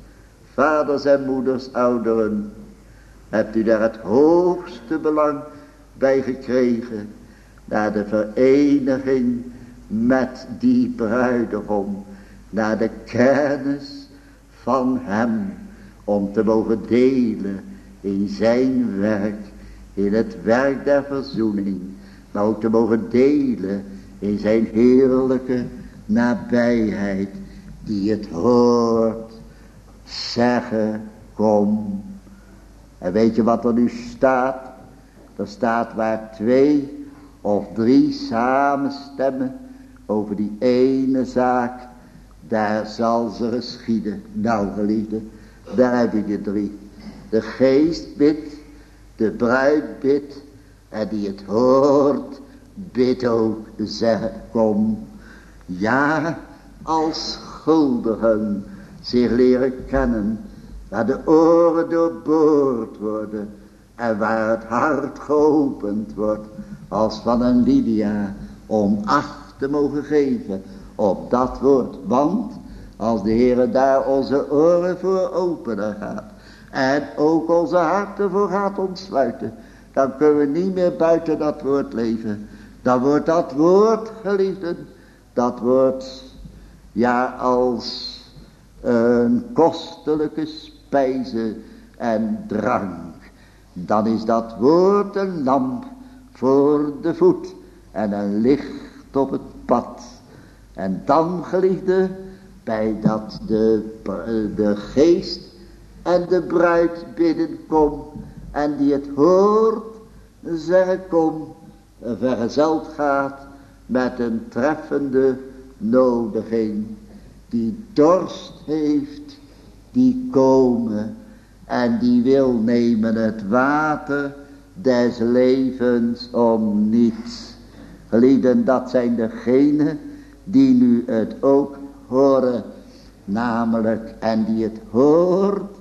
Speaker 1: vaders en moeders, ouderen, hebt u daar het hoogste belang bij gekregen, naar de vereniging met die bruidegom, naar de kennis van hem, om te mogen delen in zijn werk, in het werk der verzoening, maar ook te mogen delen in zijn heerlijke nabijheid, die het hoort zeggen kom. En weet je wat er nu staat? Er staat waar twee of drie samenstemmen over die ene zaak, daar zal ze geschieden. Nou geliefde, daar heb je de drie. De geest bidt, de bruid bidt, en die het hoort, bidt ook, zeggen kom. Ja, als schuldigen zich leren kennen, waar de oren doorboord worden en waar het hart geopend wordt als van een Lydia, om acht te mogen geven op dat woord. Want als de Heere daar onze oren voor openen gaat en ook onze harten voor gaat ontsluiten, dan kunnen we niet meer buiten dat woord leven. Dan wordt dat woord, geliefden, dat wordt ja als een kostelijke spijze en drank. Dan is dat woord een lamp voor de voet en een licht op het pad. En dan, geliefde, bij dat de, de geest en de bruid binnenkomt en die het hoort zeggen kom, vergezeld gaat met een treffende nodiging. Die dorst heeft, die komen en die wil nemen het water des levens om niets. Geliefden, dat zijn degenen die nu het ook horen, namelijk, en die het hoort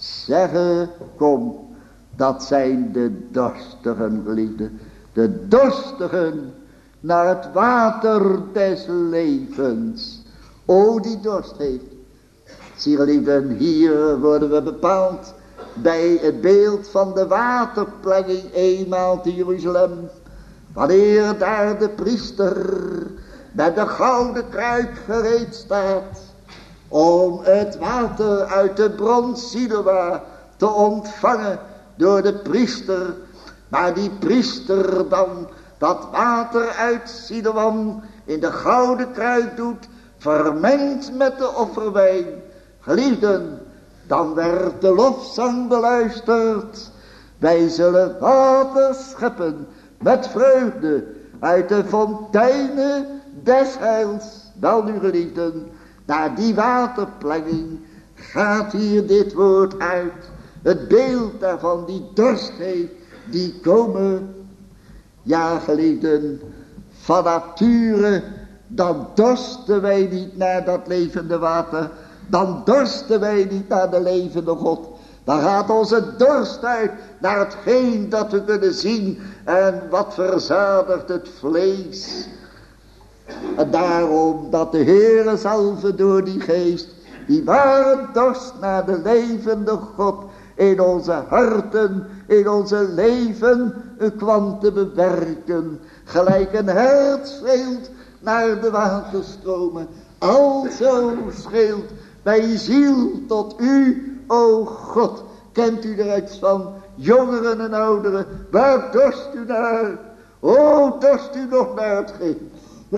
Speaker 1: zeggen kom. Dat zijn de dorstigen, geliefden, de dorstigen naar het water des levens. O, die dorst heeft. Zie geliefden, hier worden we bepaald bij het beeld van de waterplegging eenmaal te Jeruzalem. Wanneer daar de priester met de gouden kruik gereed staat om het water uit de bron Siloam te ontvangen door de priester. Maar die priester dan dat water uit Siloam in de gouden kruik doet, vermengd met de offerwijn. Geliefden, dan werd de lofzang beluisterd. Wij zullen water scheppen met vreugde uit de fonteinen des heils. Wel nu, geliefden, naar die waterplegging gaat hier dit woord uit. Het beeld daarvan, die dorst heeft, die komen. Ja, geliefden, van nature, dan dorsten wij niet naar dat levende water. Dan dorsten wij niet naar de levende God. Dan gaat onze dorst uit naar hetgeen dat we kunnen zien. En wat verzadigt het vlees. En daarom dat de Heere zelf door die geest Die ware dorst naar de levende God in onze harten, in onze leven kwam te bewerken. Gelijk een hert schreeuwt naar de waterstromen. Alzo schreeuwt mijn ziel tot u, o God. Kent u er iets van, jongeren en ouderen? Waar dorst u naar? O, dorst u nog naar hetgeen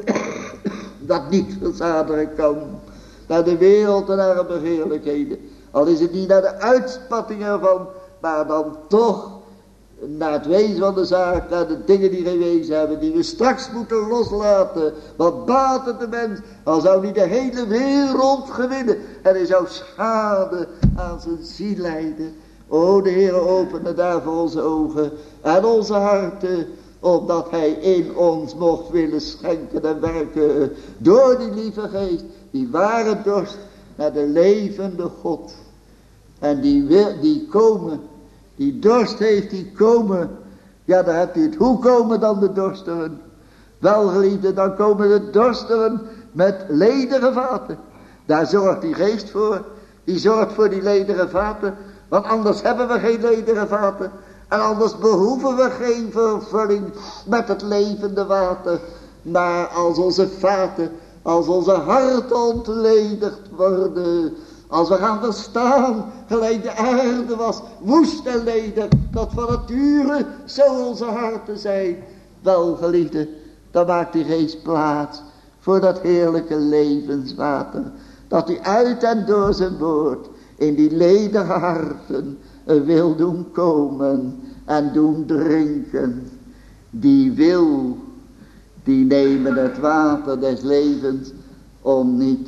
Speaker 1: dat niet verzadigen kan. Naar de wereld en naar haar begeerlijkheden. Al is het niet naar de uitspatting ervan, maar dan toch naar het wezen van de zaak, naar de dingen die geen wezen hebben, die we straks moeten loslaten. Wat baat het de mens, al zou hij de hele wereld gewinnen en hij zou schade aan zijn ziel lijden. O, de Heer opende daarvoor onze ogen en onze harten, opdat hij in ons mocht willen schenken en werken door die lieve geest, die ware dorst naar de levende God. En die, wil, die komen, die dorst heeft, die komen. Ja, daar hebt u het. Hoe komen dan de dorsteren? Wel, geliefde, dan komen de dorsteren met ledige vaten. Daar zorgt die geest voor. Die zorgt voor die ledige vaten. Want anders hebben we geen ledige vaten. En anders behoeven we geen vervulling met het levende water. Maar als onze vaten, als onze harten ontledigd worden, als we gaan verstaan, gelijk de aarde was, woest en ledig, dat van nature zo onze harten zijn. Wel, geliefde, dan maakt die geest plaats voor dat heerlijke levenswater, dat u uit en door zijn woord in die ledige harten wil doen komen en doen drinken. Die wil, die nemen het water des levens om niet.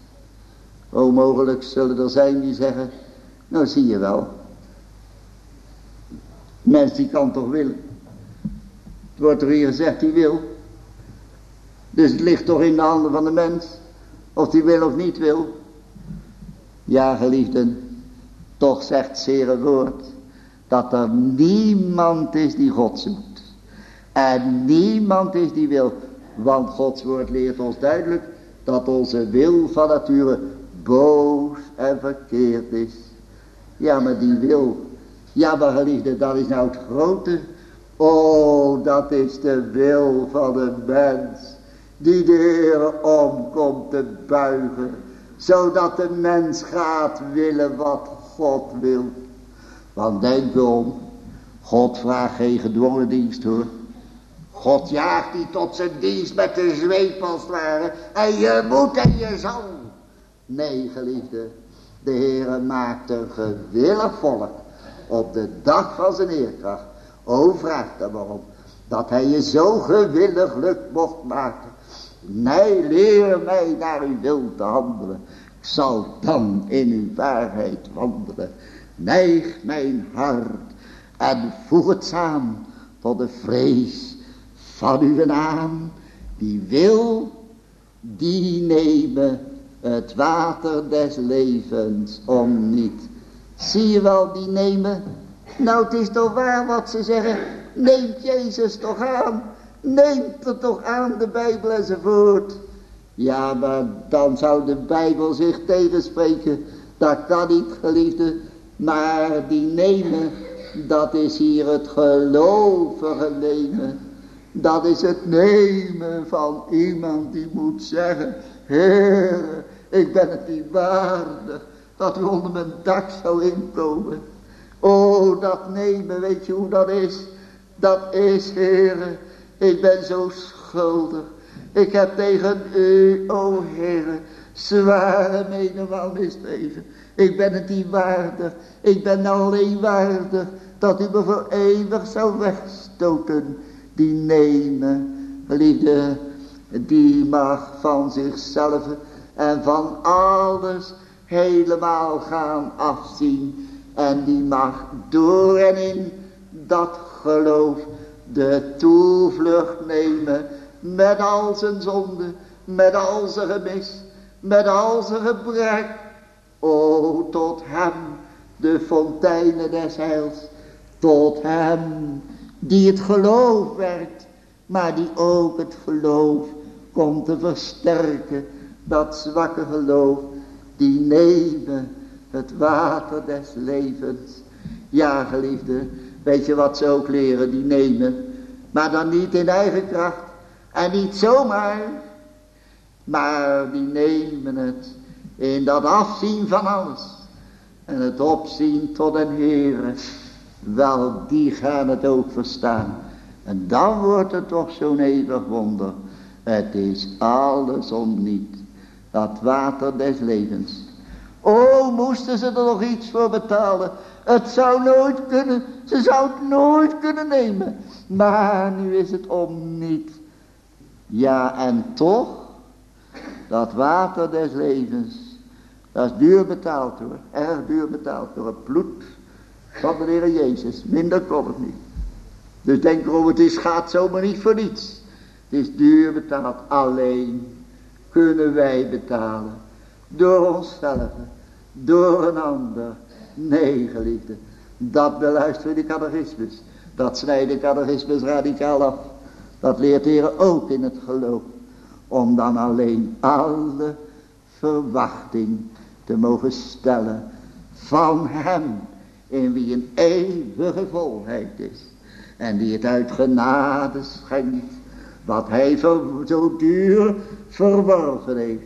Speaker 1: O, mogelijk zullen er zijn die zeggen, nou zie je wel, mens die kan toch willen. Het wordt er hier gezegd, die wil. Dus het ligt toch in de handen van de mens, of die wil of niet wil. Ja, geliefden, toch zegt het Heere woord, dat er niemand is die God zoekt. En niemand is die wil, want Gods woord leert ons duidelijk, dat onze wil van nature boos en verkeerd is. Ja, maar die wil, ja maar geliefde, dat is nou het grote. Oh, dat is de wil van de mens, die de Heer omkomt te buigen, zodat de mens gaat willen wat God wil. Want denk om, God vraagt geen gedwongen dienst hoor. God jaagt niet tot zijn dienst met de zweep als het ware. En je moet en je zal. Nee, geliefde, de Heere maakt een gewillig volk op de dag van zijn eerkracht. O, vraag er maar om, dat hij je zo gewilliglijk mocht maken. Nee, leer mij naar uw wil te handelen. Ik zal dan in uw waarheid wandelen. Neig mijn hart en voeg het samen tot de vrees van uw naam. Die wil, die nemen het water des levens om niet. Zie je wel, die nemen. Nou, het is toch waar wat ze zeggen. Neemt Jezus toch aan. Neemt er toch aan, de Bijbel enzovoort. Ja, maar dan zou de Bijbel zich tegenspreken. Dat kan niet, geliefde. Maar die nemen, dat is hier het gelovige nemen. Dat is het nemen van iemand die moet zeggen, Heer, ik ben het niet waardig dat u onder mijn dak zou inkomen. O, dat nemen, weet je hoe dat is? Dat is, Heer, ik ben zo schuldig. Ik heb tegen u, o Heer, zware menigmaal misdreven. Ik ben het niet waardig. Ik ben alleen waardig dat u me voor eeuwig zou wegstoten. Die nemen, liefde, die mag van zichzelf en van alles helemaal gaan afzien. En die mag door en in dat geloof de toevlucht nemen met al zijn zonde, met al zijn gemis, met al zijn gebrek. O, tot hem, de fonteinen des heils, tot hem die het geloof werkt, maar die ook het geloof komt te versterken, dat zwakke geloof. die nemen het water des levens. Ja, geliefde, weet je wat ze ook leren, die nemen, maar dan niet in eigen kracht en niet zomaar, maar die nemen het in dat afzien van alles en het opzien tot een Heere. Wel, die gaan het ook verstaan. En dan wordt het toch zo'n eeuwig wonder. Het is alles om niet. Dat water des levens. O, moesten ze er nog iets voor betalen. Het zou nooit kunnen. Ze zou het nooit kunnen nemen. Maar nu is het om niet. Ja, en toch. Dat water des levens. Dat is duur betaald hoor. Erg duur betaald door het bloed van de Heer Jezus. Minder kon het niet. Dus denk erom, het is, gaat zomaar niet voor niets. Het is duur betaald. Alleen kunnen wij betalen. Door onszelf. Door een ander. Nee, geliefde. Dat beluisteren de catechismus. Dat snijdt de catechismus radicaal af. Dat leert de Heer ook in het geloof. Om dan alleen alle verwachting te mogen stellen van hem. In wie een eeuwige volheid is. En die het uit genade schenkt. Wat hij zo duur verworven heeft.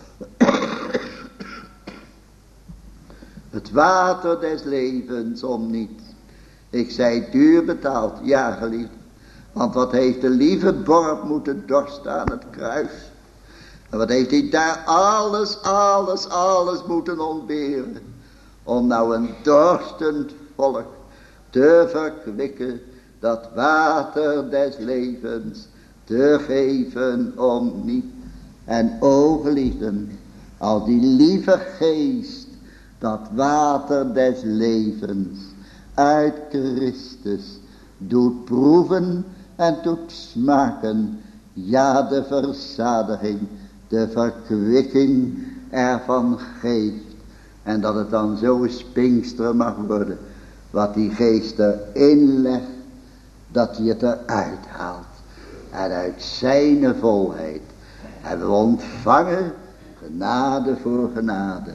Speaker 1: Het water des levens om niet. Ik zei duur betaald. Ja, geliefd. Want wat heeft de lieve borg moeten dorsten aan het kruis. En wat heeft hij daar alles, alles, alles moeten ontberen. Om nou een dorstend volk te verkwikken. Dat water des levens te geven om niet. En o geliefden, als die lieve geest dat water des levens uit Christus doet proeven en doet smaken. Ja, de verzadiging, de verkwikking ervan geeft. En dat het dan zo eens Pinksteren mag worden. Wat die geest erin legt. Dat hij het eruit haalt. En uit zijn volheid hebben we ontvangen genade voor genade.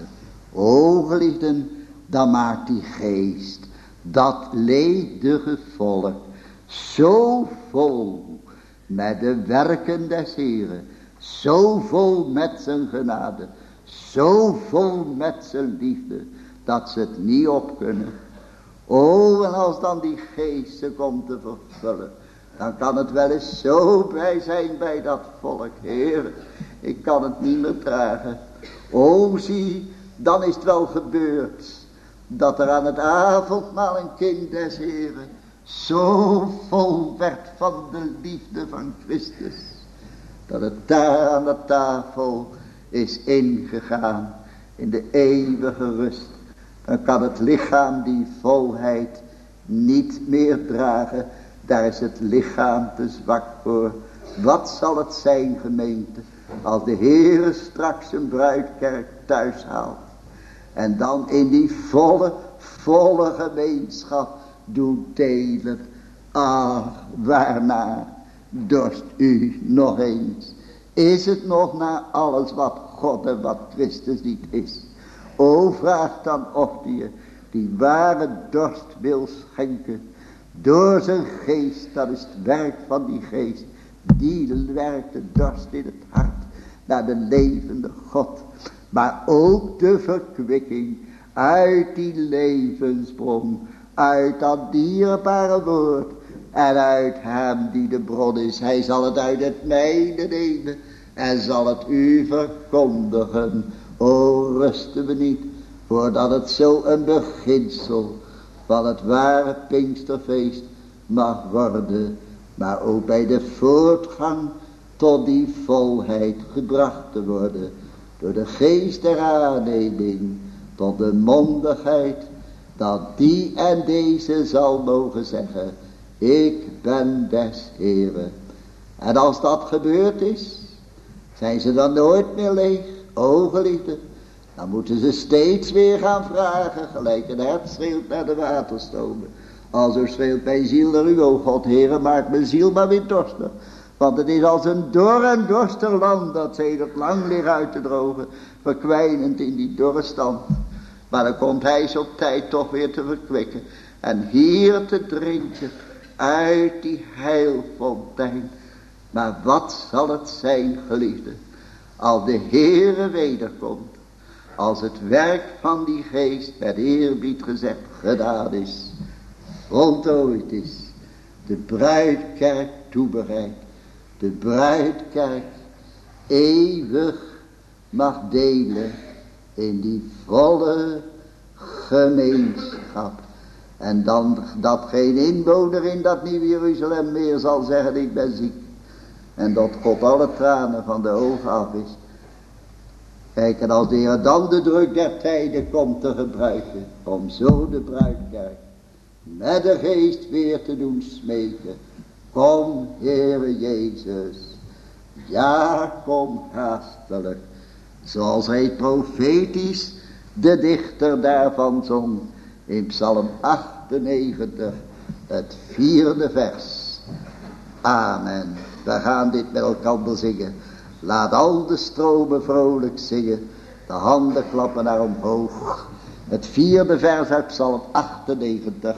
Speaker 1: O geliefden, dan maakt die geest dat ledige volk zo vol met de werken des Heeren. Zo vol met zijn genade. Zo vol met zijn liefde. Dat ze het niet op kunnen. O, en als dan die geest ze komt te vervullen. Dan kan het wel eens zo bij zijn bij dat volk. Heer, ik kan het niet meer dragen. O, zie, dan is het wel gebeurd. Dat er aan het avondmaal een kind des Heeren zo vol werd van de liefde van Christus. Dat het daar aan de tafel is ingegaan in de eeuwige rust. Dan kan het lichaam die volheid niet meer dragen. Daar is het lichaam te zwak voor. Wat zal het zijn, gemeente, als de Heere straks zijn bruidkerk thuis haalt. En dan in die volle, volle gemeenschap doet delen. Ah, waarna dorst u nog eens? Is het nog na alles wat God en wat Christus niet is? O, vraag dan of die die ware dorst wil schenken. Door zijn geest, dat is het werk van die geest. Die werkt de dorst in het hart naar de levende God. Maar ook de verkwikking uit die levensbron. Uit dat dierbare woord. En uit hem die de bron is. Hij zal het uit het mijne nemen. En zal het u verkondigen. O, rusten we niet. Voordat het zo een beginsel van het ware Pinksterfeest mag worden. Maar ook bij de voortgang tot die volheid gebracht te worden. Door de geest der aanneming tot de mondigheid. Dat die en deze zal mogen zeggen. Ik ben des Heeren. En als dat gebeurd is. Zijn ze dan nooit meer leeg. O geliefde. Dan moeten ze steeds weer gaan vragen. Gelijk een hert schreeuwt naar de waterstromen. Alzo schreeuwt mijn ziel naar u. O God Heere, maak mijn ziel maar weer dorstig. Want het is als een dor en dorstig land dat sedert lang ligt uit te drogen, verkwijnend in die dorre stand. Maar dan komt hij zo op tijd toch weer te verkwikken en hier te drinken uit die heilfontein. Maar wat zal het zijn, geliefde, als de Heere wederkomt, als het werk van die geest met eerbied gezegd gedaan is, voltooid is, de bruidkerk toebereid, de bruidkerk eeuwig mag delen in die volle gemeenschap. En dan dat geen inwoner in dat nieuwe Jeruzalem meer zal zeggen, ik ben ziek. En dat God alle tranen van de ogen af is. Kijk, en als de Heer dan de druk der tijden komt te gebruiken, om zo de bruidkerk met de geest weer te doen smeken. Kom, Heere Jezus, ja, kom haastelijk. Zoals hij profetisch de dichter daarvan zong in Psalm achtennegentig, het vierde vers. Amen. We gaan dit met elkaar zingen. Laat al de stromen vrolijk zingen. De handen klappen naar omhoog. Het vierde vers uit Psalm achtennegentig.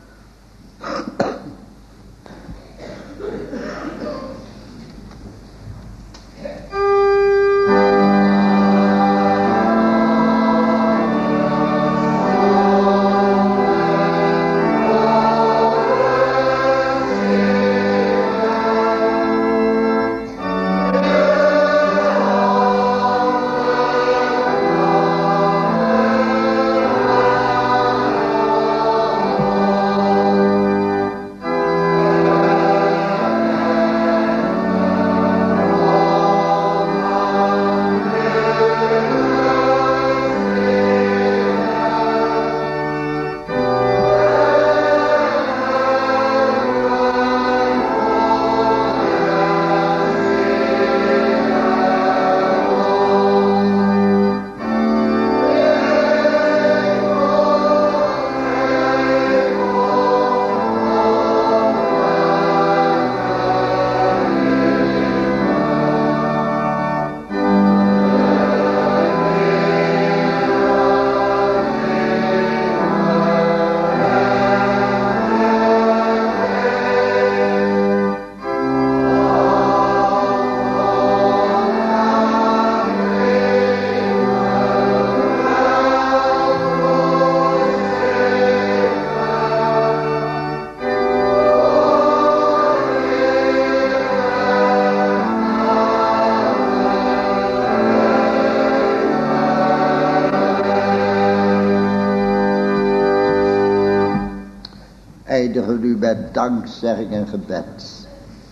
Speaker 1: Eindigen u met dankzegging en gebed.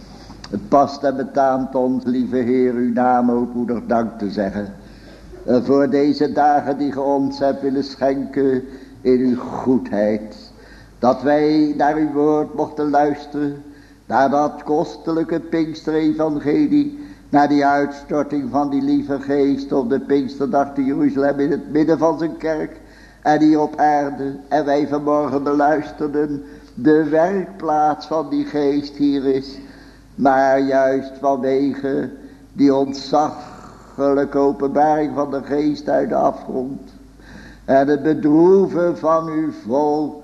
Speaker 1: Het past en betaamt ons, lieve Heer, uw naam ootmoedig dank te zeggen. Voor deze dagen die ge ons hebt willen schenken in uw goedheid. Dat wij naar uw woord mochten luisteren. Naar dat kostelijke Pinksterevangelie. Naar die uitstorting van die lieve geest op de Pinksterdag te Jeruzalem in het midden van zijn kerk. En hier op aarde. En wij vanmorgen beluisterden de werkplaats van die geest hier is. Maar juist vanwege die ontzaglijke openbaring van de geest uit de afgrond. En het bedroeven van uw volk.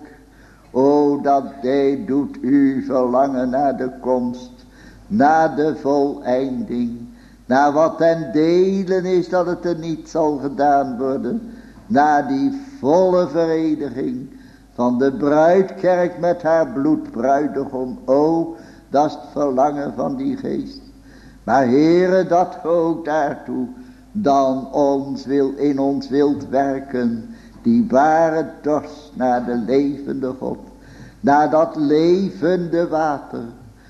Speaker 1: O, dat deed doet u verlangen naar de komst. Naar de voleinding. Naar wat ten delen is dat het er niet zal gedaan worden. Naar die volle vereniging van de bruidkerk met haar bloedbruidegom. O, dat is het verlangen van die geest. Maar Heere, dat ge ook daartoe dan ons wil, in ons wilt werken. Die ware dorst naar de levende God. Naar dat levende water.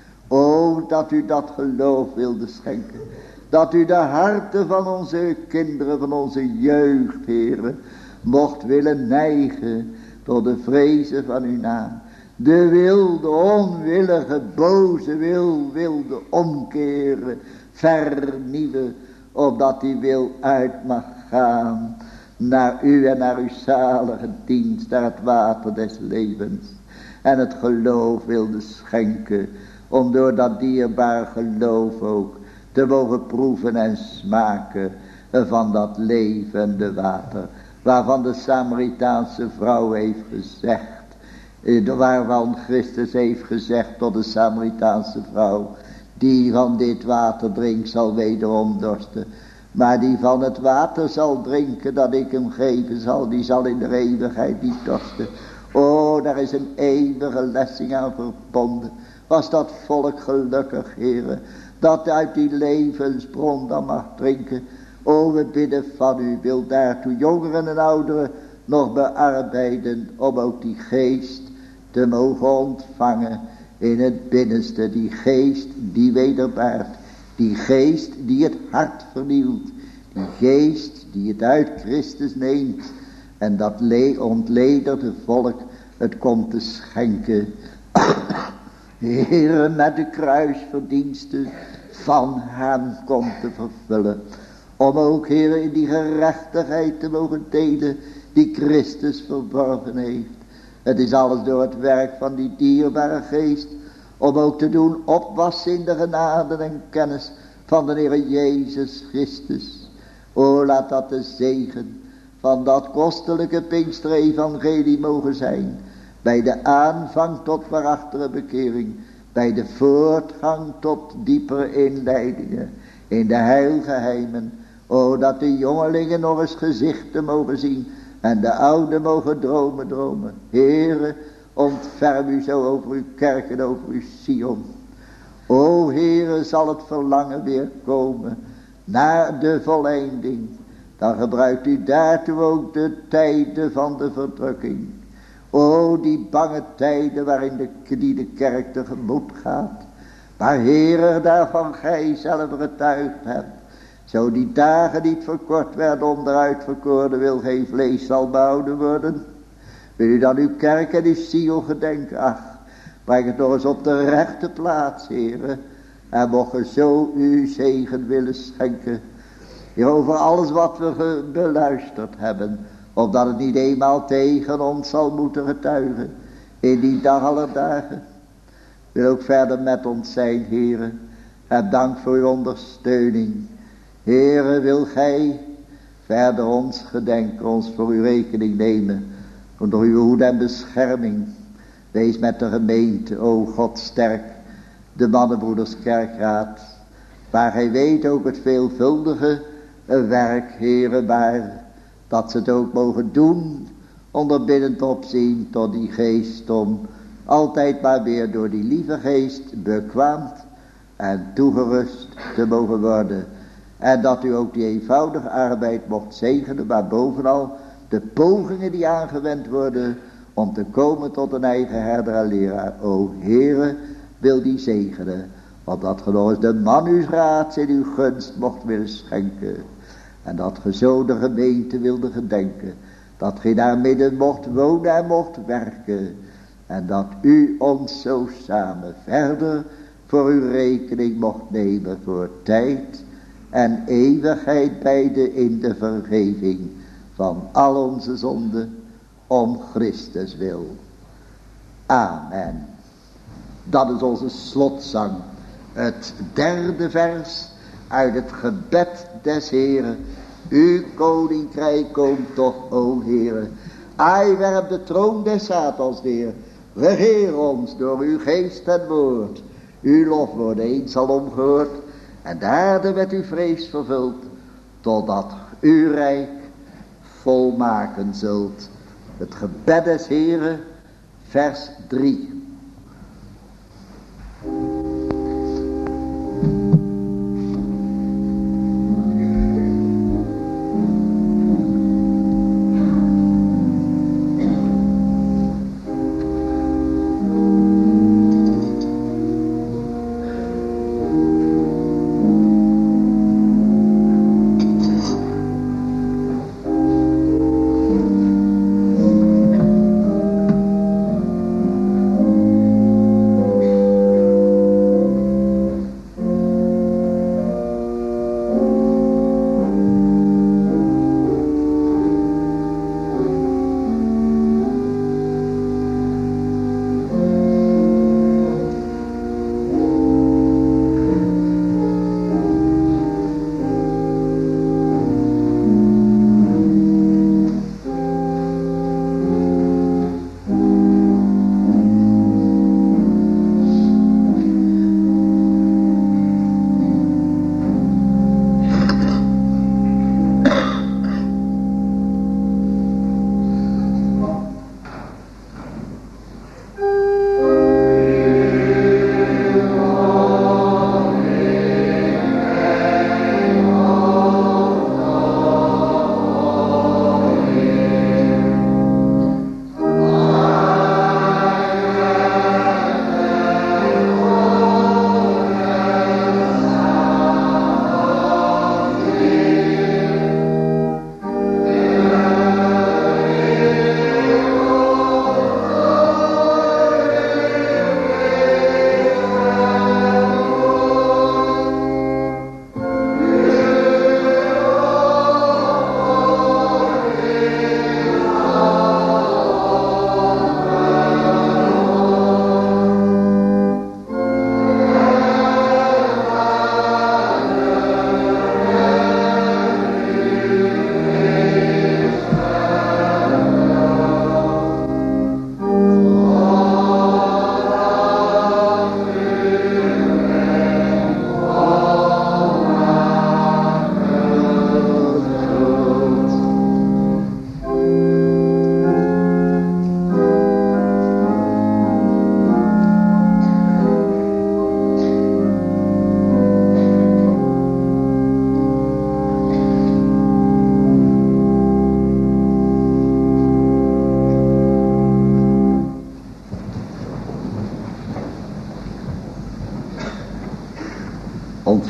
Speaker 1: O, dat u dat geloof wilde schenken. Dat u de harten van onze kinderen, van onze jeugd, Heere, mocht willen neigen tot de vrezen van uw naam. De wilde, onwillige, boze wil wilde omkeren, vernieuwen, opdat die wil uit mag gaan naar u en naar uw zalige dienst, naar het water des levens. En het geloof wilde schenken om door dat dierbaar geloof ook te mogen proeven en smaken van dat levende water, waarvan de Samaritaanse vrouw heeft gezegd, waarvan Christus heeft gezegd tot de Samaritaanse vrouw, die van dit water drinkt zal wederom dorsten, maar die van het water zal drinken dat ik hem geven zal, die zal in de eeuwigheid niet dorsten. O, daar is een eeuwige lessing aan verbonden. Was dat volk gelukkig, Heere, dat uit die levensbron dan mag drinken. O, we bidden van u, wil daartoe jongeren en ouderen nog bearbeiden, om ook die geest te mogen ontvangen in het binnenste. Die geest die wederbaart, die geest die het hart vernieuwt, die geest die het uit Christus neemt en dat le- ontlederde volk het komt te schenken. Heere, met de kruisverdiensten van hem komt te vervullen. Om ook, Heere, in die gerechtigheid te mogen delen die Christus verborgen heeft. Het is alles door het werk van die dierbare geest. Om ook te doen opwassen in de genade en kennis van de Heere Jezus Christus. O, laat dat de zegen van dat kostelijke Pinkster-evangelie mogen zijn. Bij de aanvang tot waarachtige bekering. Bij de voortgang tot diepere inleidingen. In de heilgeheimen. O, dat de jongelingen nog eens gezichten mogen zien. En de ouden mogen dromen, dromen. Heere, ontferm u zo over uw kerk en over uw Sion. O, Heere, zal het verlangen weer komen naar de voleinding. Dan gebruikt u daartoe ook de tijden van de verdrukking. O, die bange tijden waarin de, die de kerk tegemoet gaat. Maar Heere, daarvan gij zelf getuigd hebt. Zo die dagen niet verkort werden om de uitverkoren wil geen vlees zal behouden worden. Wil u dan uw kerk en uw ziel gedenken? Ach, breng het nog eens op de rechte plaats, Heere. En mogen zo uw zegen willen schenken. Hier over alles wat we beluisterd hebben. Opdat het niet eenmaal tegen ons zal moeten getuigen. In die dag aller dagen. Wil ook verder met ons zijn, Heere. En dank voor uw ondersteuning. Heere, wil gij verder ons gedenken, ons voor uw rekening nemen. Onder uw hoed en bescherming. Wees met de gemeente, o God sterk. De mannenbroeders kerkraad. Waar gij weet ook het veelvuldige werk, Heere, maar dat ze het ook mogen doen. Onder biddend opzien tot die geest om altijd maar weer door die lieve geest bekwaamd en toegerust te mogen worden. En dat u ook die eenvoudige arbeid mocht zegenen, maar bovenal de pogingen die aangewend worden om te komen tot een eigen herder en leraar. O Heere, wil die zegenen, opdat ge nog eens de man uw raads in uw gunst mocht willen schenken. En dat ge zo de gemeente wilde gedenken, dat ge daar midden mocht wonen en mocht werken. En dat u ons zo samen verder voor uw rekening mocht nemen voor tijd en eeuwigheid beide in de vergeving van al onze zonden om Christus wil. Amen. Dat is onze slotzang. Het derde vers uit het gebed des Heeren. Uw koninkrijk komt toch, o Heere. Ai, werp de troon des Satans neer. Regeer ons door uw geest en woord. Uw lof wordt eens zal omgehoord. En de aarde met uw vrees vervuld. Totdat uw rijk volmaken zult. Het gebed des Heeren, vers drie.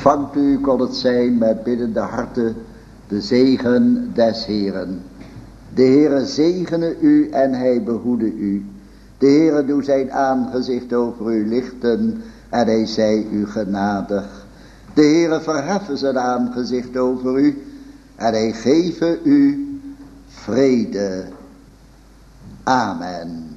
Speaker 1: Ontvangt u, kon het zijn, met biddende harten de zegen des Heeren. De Heere zegene u en hij behoede u. De Heere doe zijn aangezicht over u lichten en hij zij u genadig. De Heere verheffen zijn aangezicht over u en hij geven u vrede. Amen.